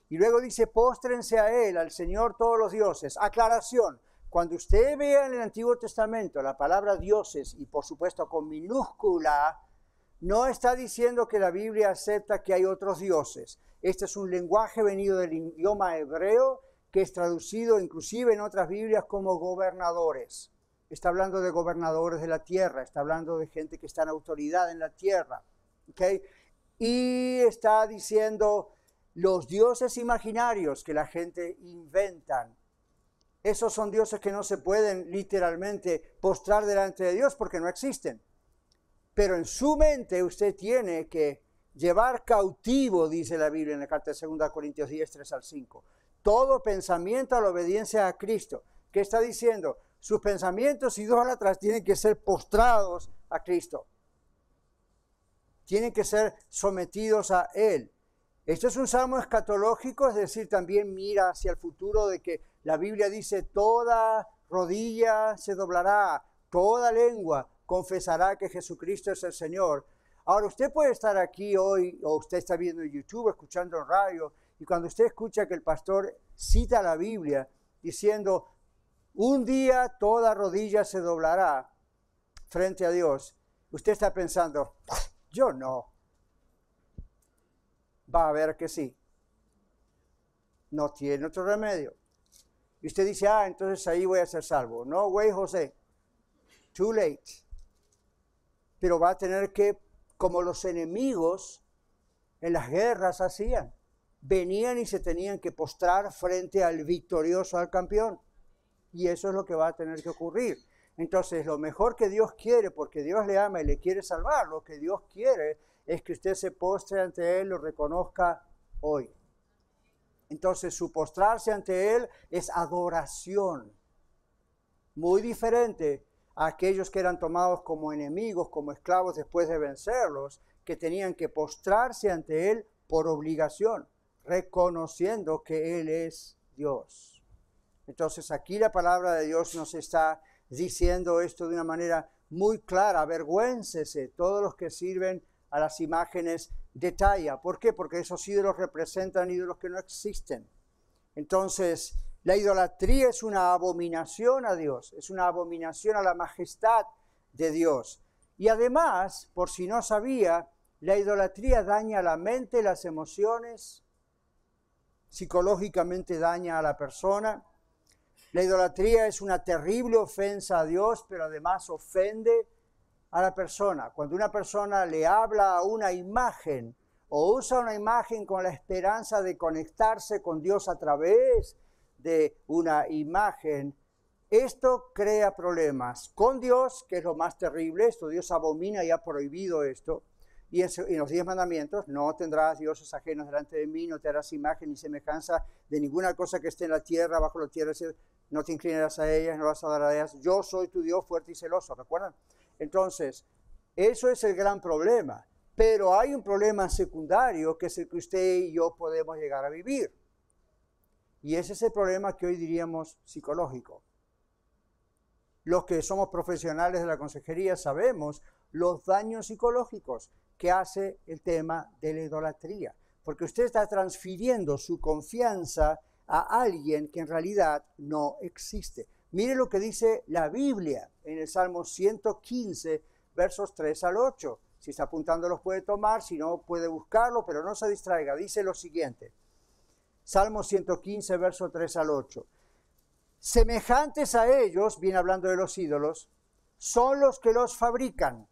Y luego dice, póstrense a Él, al Señor todos los dioses. Aclaración, cuando usted vea en el Antiguo Testamento la palabra dioses, y por supuesto con minúscula, no está diciendo que la Biblia acepta que hay otros dioses. Este es un lenguaje venido del idioma hebreo que es traducido inclusive en otras Biblias como gobernadores. Está hablando de gobernadores de la tierra, está hablando de gente que está en autoridad en la tierra. ¿Okay? Y está diciendo los dioses imaginarios que la gente inventan. Esos son dioses que no se pueden literalmente postrar delante de Dios porque no existen. Pero en su mente usted tiene que llevar cautivo, dice la Biblia en la carta de 2 Corintios 10, 3 al 5, todo pensamiento a la obediencia a Cristo. ¿Qué está diciendo? Sus pensamientos idólatras tienen que ser postrados a Cristo. Tienen que ser sometidos a Él. Esto es un salmo escatológico, es decir, también mira hacia el futuro de que la Biblia dice, toda rodilla se doblará, toda lengua confesará que Jesucristo es el Señor. Ahora, usted puede estar aquí hoy, o usted está viendo en YouTube, escuchando en radio, y cuando usted escucha que el pastor cita la Biblia diciendo, un día toda rodilla se doblará frente a Dios, usted está pensando, yo no. Va a ver que sí. No tiene otro remedio. Y usted dice, entonces ahí voy a ser salvo. No, güey, José. Too late. Pero va a tener que, como los enemigos en las guerras hacían, venían y se tenían que postrar frente al victorioso, al campeón. Y eso es lo que va a tener que ocurrir. Entonces, lo mejor que Dios quiere, porque Dios le ama y le quiere salvar, lo que Dios quiere es que usted se postre ante Él, lo reconozca hoy. Entonces, su postrarse ante Él es adoración. Muy diferente a aquellos que eran tomados como enemigos, como esclavos después de vencerlos, que tenían que postrarse ante Él por obligación, reconociendo que Él es Dios. Entonces, aquí la palabra de Dios nos está diciendo esto de una manera muy clara. Avergüéncese todos los que sirven a las imágenes de talla. ¿Por qué? Porque esos ídolos representan ídolos que no existen. Entonces, la idolatría es una abominación a Dios, es una abominación a la majestad de Dios. Y además, por si no sabía, la idolatría daña la mente, las emociones, psicológicamente daña a la persona. La idolatría es una terrible ofensa a Dios, pero además ofende a la persona. Cuando una persona le habla a una imagen o usa una imagen con la esperanza de conectarse con Dios a través de una imagen, esto crea problemas con Dios, que es lo más terrible. Esto Dios abomina y ha prohibido esto. Y en los 10 mandamientos, no tendrás dioses ajenos delante de mí, no te harás imagen ni semejanza de ninguna cosa que esté en la tierra, bajo la tierra, no te inclinarás a ellas, no vas a dar a ellas. Yo soy tu Dios fuerte y celoso, ¿recuerdan? Entonces, eso es el gran problema. Pero hay un problema secundario que es el que usted y yo podemos llegar a vivir. Y ese es el problema que hoy diríamos psicológico. Los que somos profesionales de la consejería sabemos los daños psicológicos que hace el tema de la idolatría. Porque usted está transfiriendo su confianza a alguien que en realidad no existe. Mire lo que dice la Biblia en el Salmo 115, versos 3 al 8. Si está apuntando los puede tomar, si no puede buscarlo, pero no se distraiga. Dice lo siguiente. Salmo 115, versos 3 al 8. Semejantes a ellos, viene hablando de los ídolos, son los que los fabrican.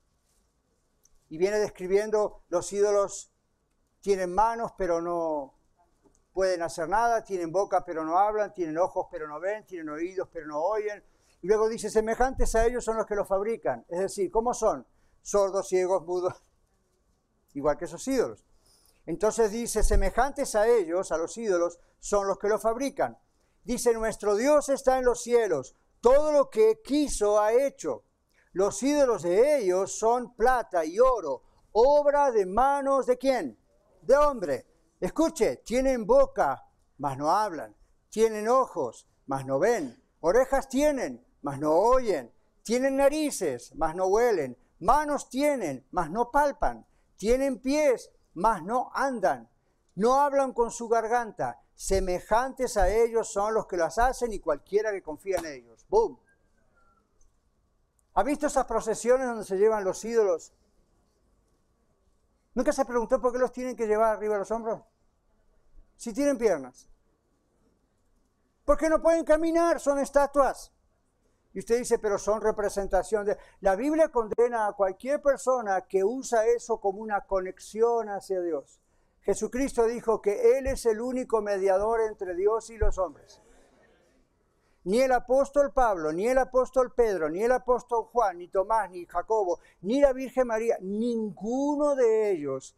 Y viene describiendo los ídolos tienen manos pero no pueden hacer nada, tienen boca pero no hablan, tienen ojos pero no ven, tienen oídos pero no oyen. Y luego dice, semejantes a ellos son los que los fabrican. Es decir, ¿cómo son? Sordos, ciegos, mudos, igual que esos ídolos. Entonces dice, semejantes a ellos, a los ídolos, son los que los fabrican. Dice, nuestro Dios está en los cielos, todo lo que quiso ha hecho. Los ídolos de ellos son plata y oro, obra de manos ¿de quién? De hombre. Escuche, tienen boca, mas no hablan. Tienen ojos, mas no ven. Orejas tienen, mas no oyen. Tienen narices, mas no huelen. Manos tienen, mas no palpan. Tienen pies, mas no andan. No hablan con su garganta. Semejantes a ellos son los que las hacen y cualquiera que confía en ellos. ¡Boom! ¿Ha visto esas procesiones donde se llevan los ídolos? ¿Nunca se preguntó por qué los tienen que llevar arriba de los hombros? Si tienen piernas. ¿Por qué no pueden caminar? Son estatuas. Y usted dice, pero son representación de... La Biblia condena a cualquier persona que usa eso como una conexión hacia Dios. Jesucristo dijo que Él es el único mediador entre Dios y los hombres. Ni el apóstol Pablo, ni el apóstol Pedro, ni el apóstol Juan, ni Tomás, ni Jacobo, ni la Virgen María, ninguno de ellos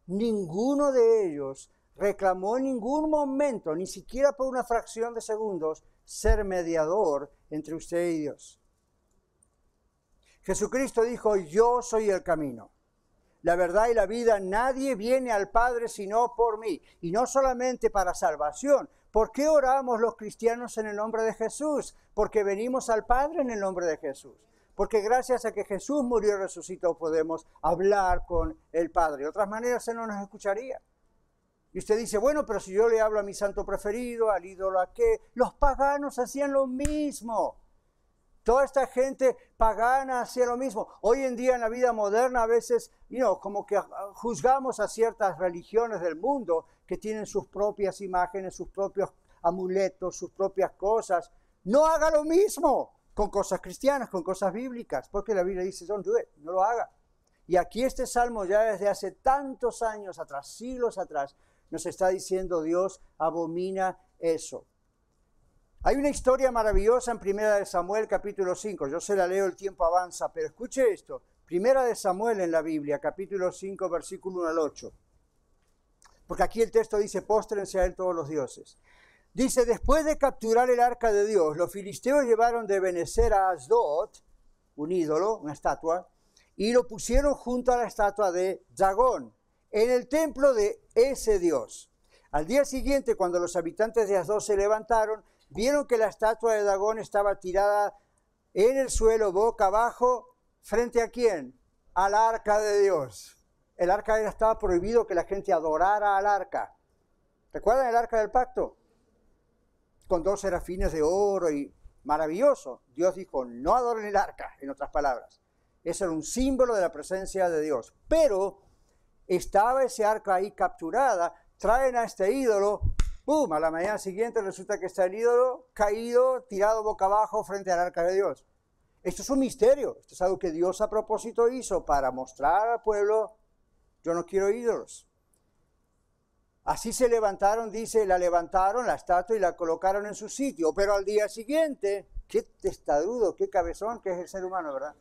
reclamó en ningún momento, ni siquiera por una fracción de segundos, ser mediador entre usted y Dios. Jesucristo dijo, yo soy el camino, la verdad y la vida. Nadie viene al Padre sino por mí. Y no solamente para salvación. ¿Por qué oramos los cristianos en el nombre de Jesús? Porque venimos al Padre en el nombre de Jesús. Porque gracias a que Jesús murió y resucitó podemos hablar con el Padre. De otras maneras Él no nos escucharía. Y usted dice, bueno, pero si yo le hablo a mi santo preferido, al ídolo a qué, los paganos hacían lo mismo. Toda esta gente pagana hacía lo mismo. Hoy en día en la vida moderna a veces, como que juzgamos a ciertas religiones del mundo que tienen sus propias imágenes, sus propios amuletos, sus propias cosas. No haga lo mismo con cosas cristianas, con cosas bíblicas, porque la Biblia dice, don't do it, no lo haga. Y aquí este salmo ya desde hace tantos años atrás, siglos atrás, nos está diciendo Dios abomina eso. Hay una historia maravillosa en Primera de Samuel, capítulo 5. Yo se la leo, el tiempo avanza, pero escuche esto. Primera de Samuel en la Biblia, capítulo 5, versículo 1 al 8. Porque aquí el texto dice, póstrense a él todos los dioses. Dice, después de capturar el arca de Dios, los filisteos llevaron de Ebenezer a Asdod, un ídolo, una estatua, y lo pusieron junto a la estatua de Dagón, en el templo de ese dios. Al día siguiente, cuando los habitantes de Asdod se levantaron, vieron que la estatua de Dagón estaba tirada en el suelo, boca abajo, ¿frente a quién? Al arca de Dios. El arca estaba prohibido que la gente adorara al arca. ¿Recuerdan el arca del pacto? Con 2 serafines de oro y maravilloso. Dios dijo, no adoren el arca, en otras palabras. Eso era un símbolo de la presencia de Dios. Pero estaba ese arca ahí capturada, traen a este ídolo, ¡pum! A la mañana siguiente resulta que está el ídolo caído, tirado boca abajo frente al arca de Dios. Esto es un misterio, esto es algo que Dios a propósito hizo para mostrar al pueblo, yo no quiero ídolos. Así se levantaron, dice, la levantaron, la estatua, y la colocaron en su sitio. Pero al día siguiente, qué testarudo, qué cabezón que es el ser humano, ¿verdad?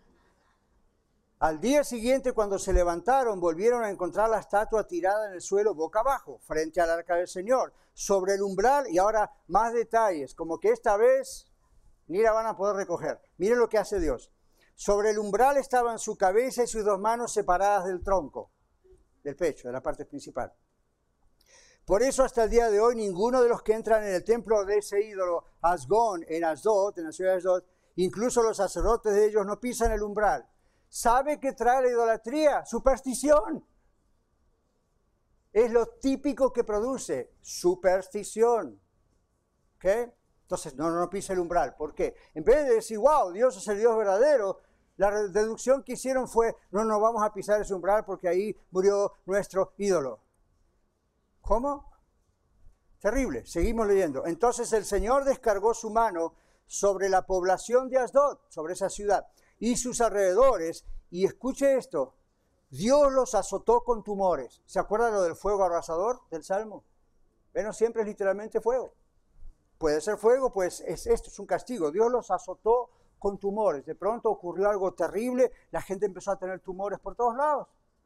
Al día siguiente, cuando se levantaron, volvieron a encontrar la estatua tirada en el suelo boca abajo, frente al arca del Señor, sobre el umbral. Y ahora más detalles, como que esta vez ni la van a poder recoger. Miren lo que hace Dios. Sobre el umbral estaban su cabeza y sus 2 manos separadas del tronco, del pecho, de la parte principal. Por eso hasta el día de hoy ninguno de los que entran en el templo de ese ídolo Asgón, en Asdod, en la ciudad de Asdod, incluso los sacerdotes de ellos, no pisan el umbral. ¿Sabe qué trae la idolatría? Superstición. Es lo típico que produce superstición. ¿Ok? Entonces, no pisa el umbral. ¿Por qué? En vez de decir, wow, Dios es el Dios verdadero, la deducción que hicieron fue, no vamos a pisar ese umbral porque ahí murió nuestro ídolo. ¿Cómo? Terrible. Seguimos leyendo. Entonces el Señor descargó su mano sobre la población de Asdod, sobre esa ciudad, y sus alrededores, y escuche esto, Dios los azotó con tumores. ¿Se acuerdan lo del fuego arrasador del Salmo? Bueno, siempre es literalmente fuego. Puede ser fuego, pues esto es un castigo. Dios los azotó con tumores. De pronto ocurrió algo terrible, la gente empezó a tener tumores por todos lados.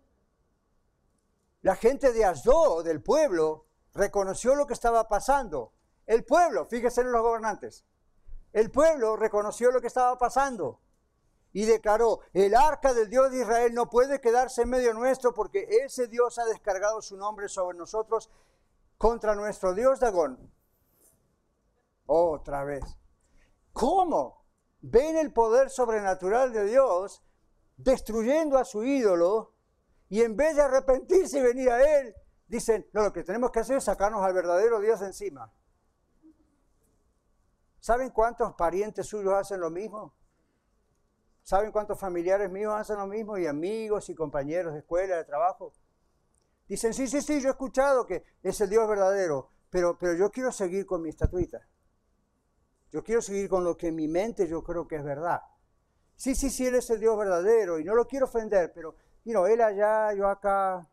La gente de Asdod, del pueblo, reconoció lo que estaba pasando. El pueblo, fíjense en los gobernantes, el pueblo reconoció lo que estaba pasando. Y declaró, el arca del Dios de Israel no puede quedarse en medio nuestro porque ese Dios ha descargado su nombre sobre nosotros contra nuestro Dios Dagón. Otra vez. ¿Cómo? Ven el poder sobrenatural de Dios destruyendo a su ídolo y en vez de arrepentirse y venir a Él, Dicen, no, lo que tenemos que hacer es sacarnos al verdadero Dios de encima. ¿Saben cuántos parientes suyos hacen lo mismo? ¿Saben cuántos familiares míos hacen lo mismo? Y amigos y compañeros de escuela, de trabajo. Dicen, sí, yo he escuchado que es el Dios verdadero, pero yo quiero seguir con mi estatuita. Yo quiero seguir con lo que en mi mente yo creo que es verdad. Sí, Él es el Dios verdadero y no lo quiero ofender, pero Él allá, yo acá.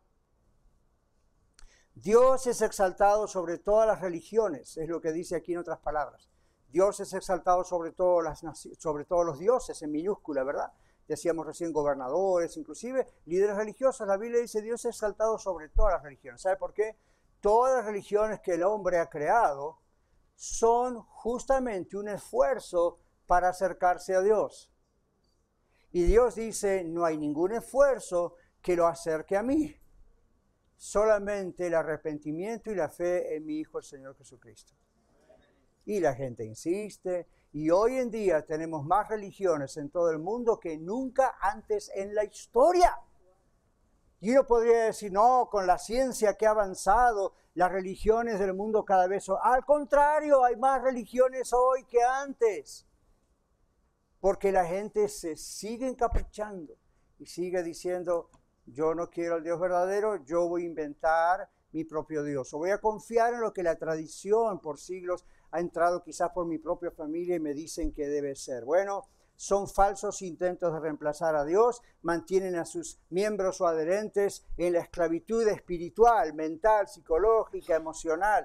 Dios es exaltado sobre todas las religiones, es lo que dice aquí en otras palabras. Dios es exaltado sobre todos los dioses, en minúscula, ¿verdad? Decíamos recién gobernadores, inclusive líderes religiosos. La Biblia dice Dios es exaltado sobre todas las religiones. ¿Sabe por qué? Todas las religiones que el hombre ha creado son justamente un esfuerzo para acercarse a Dios. Y Dios dice, no hay ningún esfuerzo que lo acerque a mí. Solamente el arrepentimiento y la fe en mi Hijo, el Señor Jesucristo. Y la gente insiste, y hoy en día tenemos más religiones en todo el mundo que nunca antes en la historia. Y uno podría decir, no, con la ciencia que ha avanzado, las religiones del mundo cada vez son... Al contrario, hay más religiones hoy que antes. Porque la gente se sigue encaprichando y sigue diciendo, yo no quiero el Dios verdadero, yo voy a inventar mi propio Dios. O voy a confiar en lo que la tradición por siglos ha entrado quizás por mi propia familia y me dicen que debe ser. Bueno, son falsos intentos de reemplazar a Dios, mantienen a sus miembros o adherentes en la esclavitud espiritual, mental, psicológica, emocional,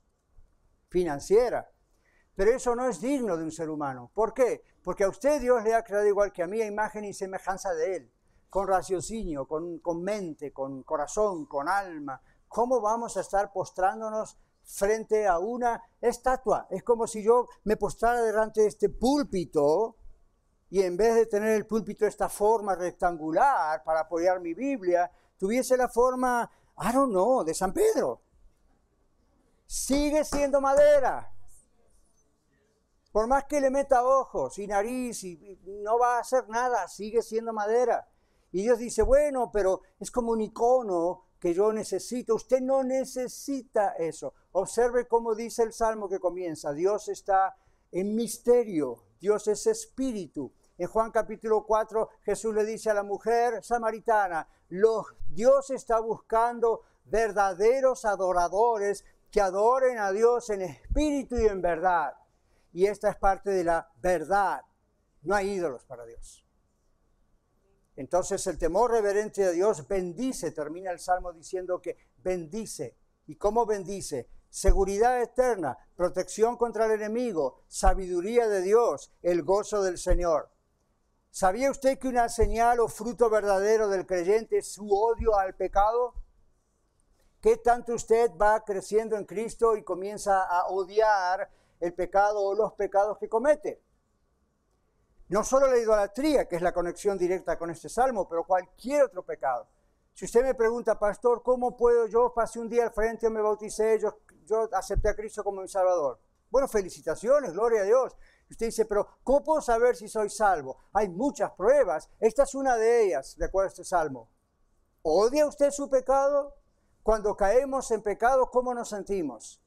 financiera. Pero eso no es digno de un ser humano. ¿Por qué? Porque a usted Dios le ha creado igual que a mí, a imagen y semejanza de Él, con raciocinio, con mente, con corazón, con alma. ¿Cómo vamos a estar postrándonos frente a una estatua? Es como si yo me postrara delante de este púlpito y en vez de tener el púlpito esta forma rectangular para apoyar mi Biblia, tuviese la forma, de San Pedro. Sigue siendo madera. Por más que le meta ojos y nariz y no va a hacer nada, sigue siendo madera. Y Dios dice, bueno, pero es como un icono que yo necesito. Usted no necesita eso. Observe cómo dice el Salmo que comienza. Dios está en misterio. Dios es espíritu. En Juan capítulo 4, Jesús le dice a la mujer samaritana, Dios está buscando verdaderos adoradores que adoren a Dios en espíritu y en verdad. Y esta es parte de la verdad. No hay ídolos para Dios. Entonces el temor reverente a Dios bendice, termina el Salmo diciendo que bendice. ¿Y cómo bendice? Seguridad eterna, protección contra el enemigo, sabiduría de Dios, el gozo del Señor. ¿Sabía usted que una señal o fruto verdadero del creyente es su odio al pecado? ¿Qué tanto usted va creciendo en Cristo y comienza a odiar el pecado o los pecados que comete? No solo la idolatría, que es la conexión directa con este salmo, pero cualquier otro pecado. Si usted me pregunta, pastor, ¿cómo puedo yo? Pasé un día al frente, me bauticé, yo acepté a Cristo como mi Salvador. Bueno, felicitaciones, gloria a Dios. Usted dice, pero ¿cómo puedo saber si soy salvo? Hay muchas pruebas. Esta es una de ellas, de acuerdo a este salmo. ¿Odia usted su pecado? Cuando caemos en pecado, ¿cómo nos sentimos?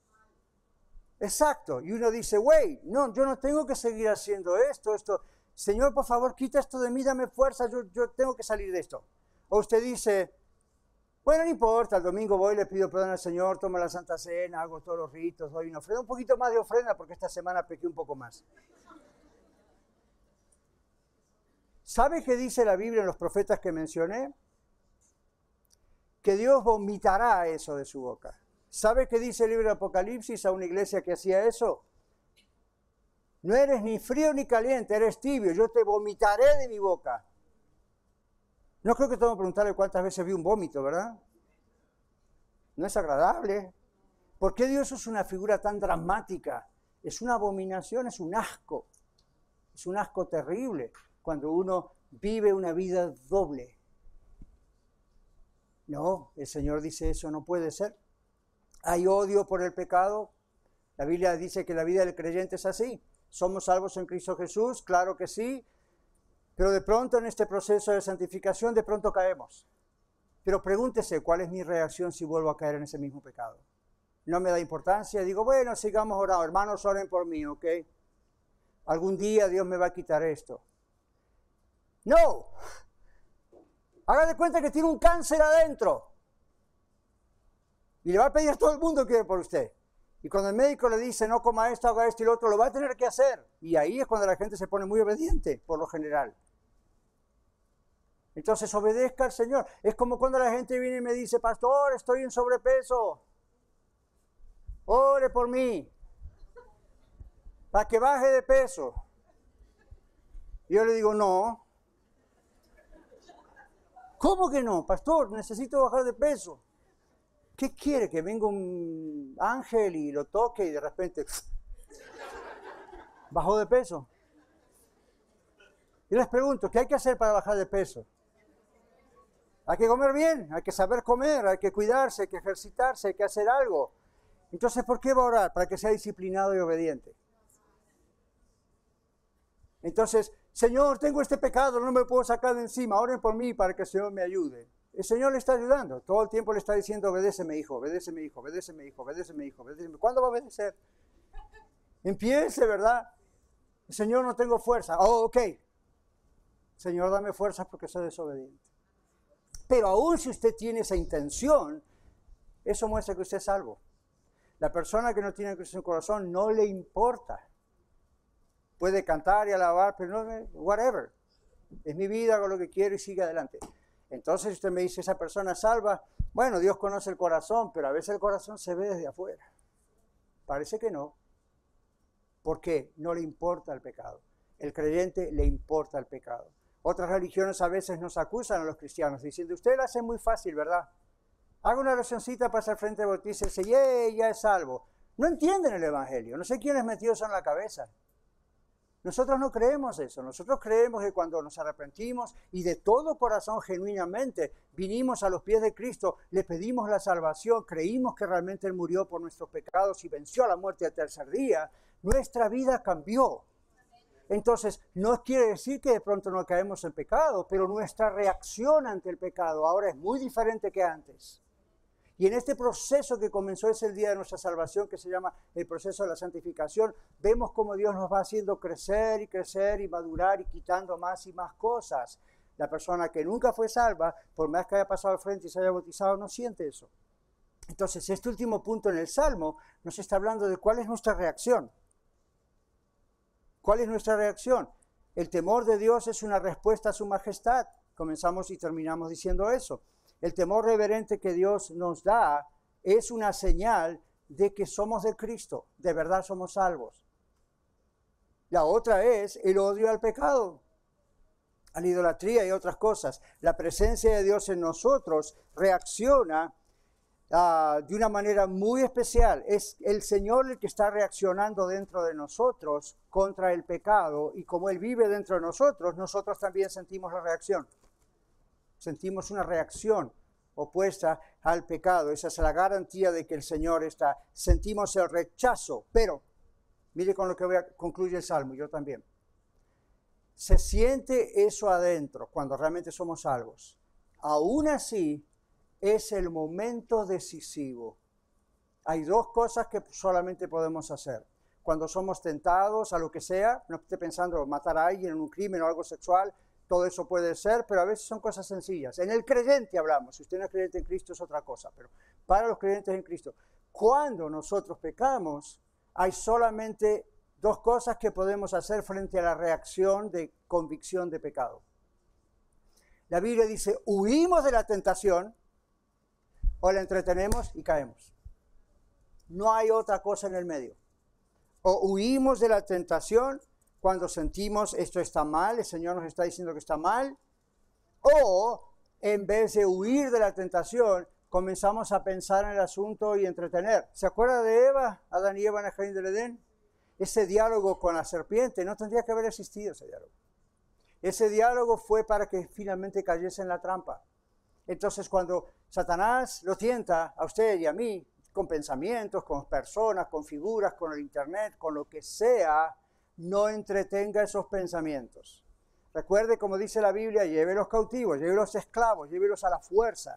Exacto. Y uno dice, no, yo no tengo que seguir haciendo esto. Señor, por favor, quita esto de mí, dame fuerza, yo tengo que salir de esto. O usted dice, bueno, no importa, el domingo voy, le pido perdón al Señor, tomo la Santa Cena, hago todos los ritos, doy una ofrenda, un poquito más de ofrenda porque esta semana pequé un poco más. ¿Sabe qué dice la Biblia en los profetas que mencioné? Que Dios vomitará eso de su boca. ¿Sabe qué dice el libro de Apocalipsis a una iglesia que hacía eso? No eres ni frío ni caliente, eres tibio, yo te vomitaré de mi boca. No creo que tengo que preguntarle cuántas veces vi un vómito, ¿verdad? No es agradable. ¿Por qué Dios es una figura tan dramática? Es una abominación, es un asco. Es un asco terrible cuando uno vive una vida doble. No, el Señor dice eso no puede ser. ¿Hay odio por el pecado? La Biblia dice que la vida del creyente es así. ¿Somos salvos en Cristo Jesús? Claro que sí. Pero de pronto en este proceso de santificación, de pronto caemos. Pero pregúntese, ¿cuál es mi reacción si vuelvo a caer en ese mismo pecado? No me da importancia, digo, bueno, sigamos orando, hermanos, oren por mí, ¿ok? Algún día Dios me va a quitar esto. No, haga de cuenta que tiene un cáncer adentro y le va a pedir a todo el mundo que ore por usted. Y cuando el médico le dice, no coma esto, haga esto y lo otro, lo va a tener que hacer. Y ahí es cuando la gente se pone muy obediente, por lo general. Entonces obedezca al Señor. Es como cuando la gente viene y me dice, pastor, estoy en sobrepeso. Ore por mí, para que baje de peso. Y yo le digo, no. ¿Cómo que no? Pastor, necesito bajar de peso. ¿Qué quiere? ¿Que venga un ángel y lo toque y de repente bajó de peso? Y les pregunto, ¿qué hay que hacer para bajar de peso? Hay que comer bien, hay que saber comer, hay que cuidarse, hay que ejercitarse, hay que hacer algo. Entonces, ¿por qué va a orar? Para que sea disciplinado y obediente. Entonces, Señor, tengo este pecado, no me puedo sacar de encima, oren por mí para que el Señor me ayude. El Señor le está ayudando, todo el tiempo le está diciendo, obedéceme hijo, obedéceme hijo, obedéceme hijo, obedéceme hijo, obedéceme. ¿Cuándo va a obedecer? Empiece, ¿verdad? Señor, no tengo fuerza. Oh, ok. Señor, dame fuerzas porque soy desobediente. Pero aún si usted tiene esa intención, eso muestra que usted es salvo. La persona que no tiene Cristo en su corazón no le importa. Puede cantar y alabar, pero no, whatever. Es mi vida, hago lo que quiero y sigue adelante. Entonces usted me dice, esa persona es salva. Bueno, Dios conoce el corazón, pero a veces el corazón se ve desde afuera. Parece que no. ¿Por qué? No le importa el pecado. El creyente le importa el pecado. Otras religiones a veces nos acusan a los cristianos diciendo, usted lo hace muy fácil, ¿verdad? Haga una oracioncita, pasa al frente del bautizo y dice, ya es salvo. No entienden el evangelio. No sé quién les metió eso en la cabeza. Nosotros no creemos eso. Nosotros creemos que cuando nos arrepentimos y de todo corazón, genuinamente, vinimos a los pies de Cristo, le pedimos la salvación, creímos que realmente Él murió por nuestros pecados y venció a la muerte al tercer día, nuestra vida cambió. Entonces, no quiere decir que de pronto no caemos en pecado, pero nuestra reacción ante el pecado ahora es muy diferente que antes. Y en este proceso que comenzó es el día de nuestra salvación, que se llama el proceso de la santificación, vemos cómo Dios nos va haciendo crecer y madurar y quitando más y más cosas. La persona que nunca fue salva, por más que haya pasado al frente y se haya bautizado, no siente eso. Entonces, este último punto en el Salmo nos está hablando de cuál es nuestra reacción. ¿Cuál es nuestra reacción? El temor de Dios es una respuesta a su majestad. Comenzamos y terminamos diciendo eso. El temor reverente que Dios nos da es una señal de que somos de Cristo, de verdad somos salvos. La otra es el odio al pecado, a la idolatría y otras cosas. La presencia de Dios en nosotros reacciona de una manera muy especial. Es el Señor el que está reaccionando dentro de nosotros contra el pecado, y como Él vive dentro de nosotros, nosotros también sentimos la reacción. Sentimos una reacción opuesta al pecado. Esa es la garantía de que el Señor está. Sentimos el rechazo, pero mire con lo que concluye el Salmo, yo también. Se siente eso adentro cuando realmente somos salvos. Aún así, es el momento decisivo. Hay dos cosas que solamente podemos hacer. Cuando somos tentados a lo que sea, no esté pensando matar a alguien en un crimen o algo sexual, todo eso puede ser, pero a veces son cosas sencillas. En el creyente hablamos, si usted no es creyente en Cristo es otra cosa, pero para los creyentes en Cristo, cuando nosotros pecamos, hay solamente dos cosas que podemos hacer frente a la reacción de convicción de pecado. La Biblia dice, huimos de la tentación o la entretenemos y caemos. No hay otra cosa en el medio. O huimos de la tentación cuando sentimos esto está mal, el Señor nos está diciendo que está mal, o en vez de huir de la tentación, comenzamos a pensar en el asunto y entretener. ¿Se acuerda de Eva, Adán y Eva en el jardín del Edén? Ese diálogo con la serpiente, no tendría que haber existido ese diálogo. Ese diálogo fue para que finalmente cayese en la trampa. Entonces, cuando Satanás lo tienta a usted y a mí, con pensamientos, con personas, con figuras, con el internet, con lo que sea, no entretenga esos pensamientos. Recuerde, como dice la Biblia, llévelos cautivos, llévelos esclavos, llévelos a la fuerza.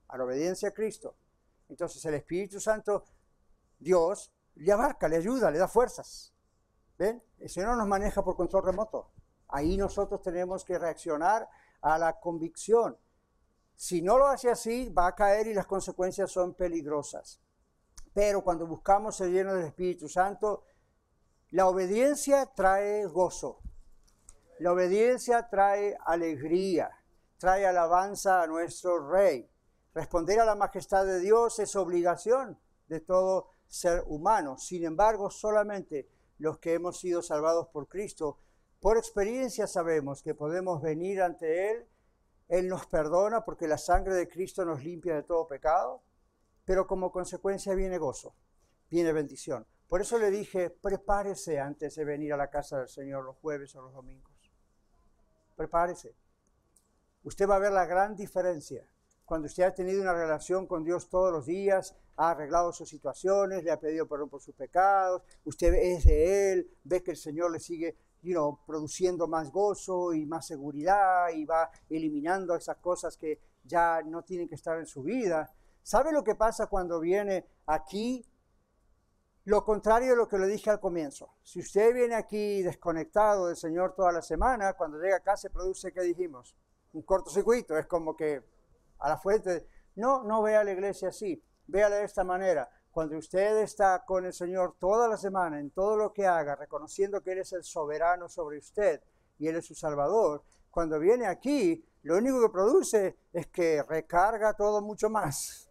a la obediencia a Cristo. Entonces el Espíritu Santo, Dios, le abarca, le ayuda, le da fuerzas. ¿Ven? El Señor no nos maneja por control remoto. Ahí nosotros tenemos que reaccionar a la convicción. Si no lo hace así, va a caer y las consecuencias son peligrosas. Pero cuando buscamos ser llenos del Espíritu Santo, la obediencia trae gozo. La obediencia trae alegría, trae alabanza a nuestro Rey. Responder a la majestad de Dios es obligación de todo ser humano. Sin embargo, solamente los que hemos sido salvados por Cristo, por experiencia sabemos que podemos venir ante Él. Él nos perdona porque la sangre de Cristo nos limpia de todo pecado, pero como consecuencia viene gozo, viene bendición. Por eso le dije, prepárese antes de venir a la casa del Señor los jueves o los domingos. Prepárese. Usted va a ver la gran diferencia. Cuando usted ha tenido una relación con Dios todos los días, ha arreglado sus situaciones, le ha pedido perdón por sus pecados, usted es de Él, ve que el Señor le sigue produciendo más gozo y más seguridad y va eliminando esas cosas que ya no tienen que estar en su vida. ¿Sabe lo que pasa cuando viene aquí? Lo contrario de lo que le dije al comienzo. Si usted viene aquí desconectado del Señor toda la semana, cuando llega acá se produce, ¿qué dijimos? Un cortocircuito, es como que a la fuente. No vea la iglesia así, véala de esta manera. Cuando usted está con el Señor toda la semana, en todo lo que haga, reconociendo que Él es el soberano sobre usted y Él es su Salvador, cuando viene aquí, lo único que produce es que recarga todo mucho más.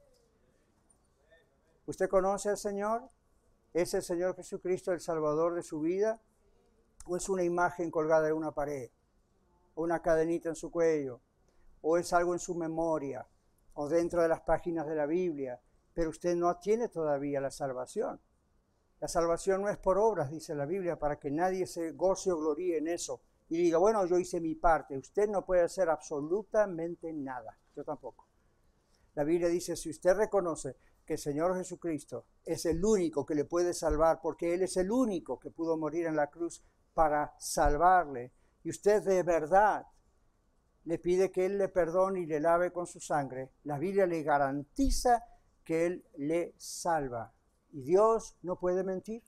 ¿Usted conoce al Señor? ¿Es el Señor Jesucristo el Salvador de su vida? ¿O es una imagen colgada en una pared? ¿O una cadenita en su cuello? ¿O es algo en su memoria? ¿O dentro de las páginas de la Biblia? Pero usted no tiene todavía la salvación. La salvación no es por obras, dice la Biblia, para que nadie se goce o gloríe en eso. Y diga, bueno, yo hice mi parte. Usted no puede hacer absolutamente nada. Yo tampoco. La Biblia dice, si usted reconoce que el Señor Jesucristo es el único que le puede salvar, porque Él es el único que pudo morir en la cruz para salvarle, y usted de verdad le pide que Él le perdone y le lave con su sangre, la Biblia le garantiza que Él le salva. Y Dios no puede mentir.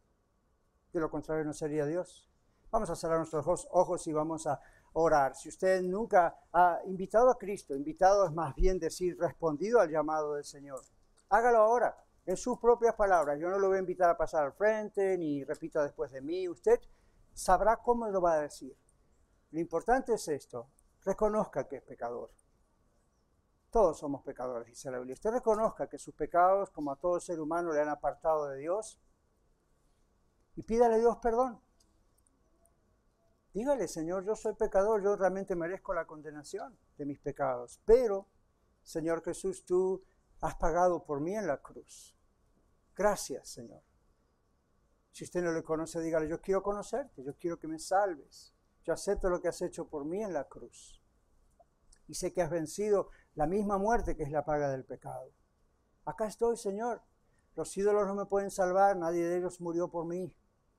De lo contrario no sería Dios. Vamos a cerrar nuestros ojos y vamos a orar. Si usted nunca ha invitado a Cristo, invitado es más bien decir, respondido al llamado del Señor, hágalo ahora, en sus propias palabras. Yo no lo voy a invitar a pasar al frente, ni repita después de mí. Usted sabrá cómo lo va a decir. Lo importante es esto, reconozca que es pecador. Todos somos pecadores, dice la Biblia. Usted reconozca que sus pecados, como a todo ser humano, le han apartado de Dios y pídale a Dios perdón. Dígale, Señor, yo soy pecador, yo realmente merezco la condenación de mis pecados, pero, Señor Jesús, tú has pagado por mí en la cruz. Gracias, Señor. Si usted no le conoce, dígale, yo quiero conocerte, yo quiero que me salves. Yo acepto lo que has hecho por mí en la cruz. Y sé que has vencido la misma muerte que es la paga del pecado. Acá estoy, Señor. Los ídolos no me pueden salvar, nadie de ellos murió por mí.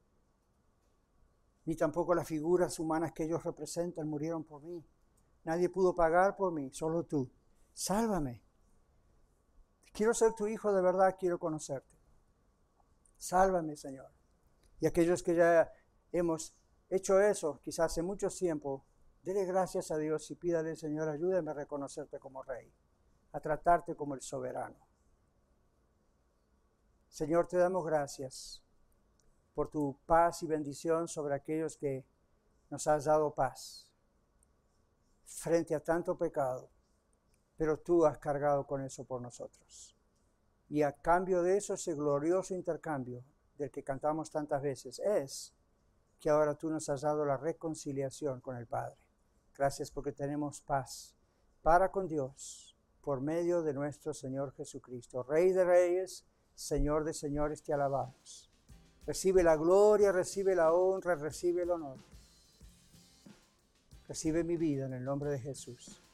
Ni tampoco las figuras humanas que ellos representan murieron por mí. Nadie pudo pagar por mí, solo tú. Sálvame. Quiero ser tu hijo de verdad, quiero conocerte. Sálvame, Señor. Y aquellos que ya hemos hecho eso, quizás hace mucho tiempo, dele gracias a Dios y pídale, Señor, ayúdame a reconocerte como Rey, a tratarte como el soberano. Señor, te damos gracias por tu paz y bendición sobre aquellos que nos has dado paz frente a tanto pecado, pero tú has cargado con eso por nosotros. Y a cambio de eso, ese glorioso intercambio del que cantamos tantas veces es que ahora tú nos has dado la reconciliación con el Padre. Gracias porque tenemos paz para con Dios por medio de nuestro Señor Jesucristo. Rey de reyes, Señor de señores, te alabamos. Recibe la gloria, recibe la honra, recibe el honor. Recibe mi vida en el nombre de Jesús.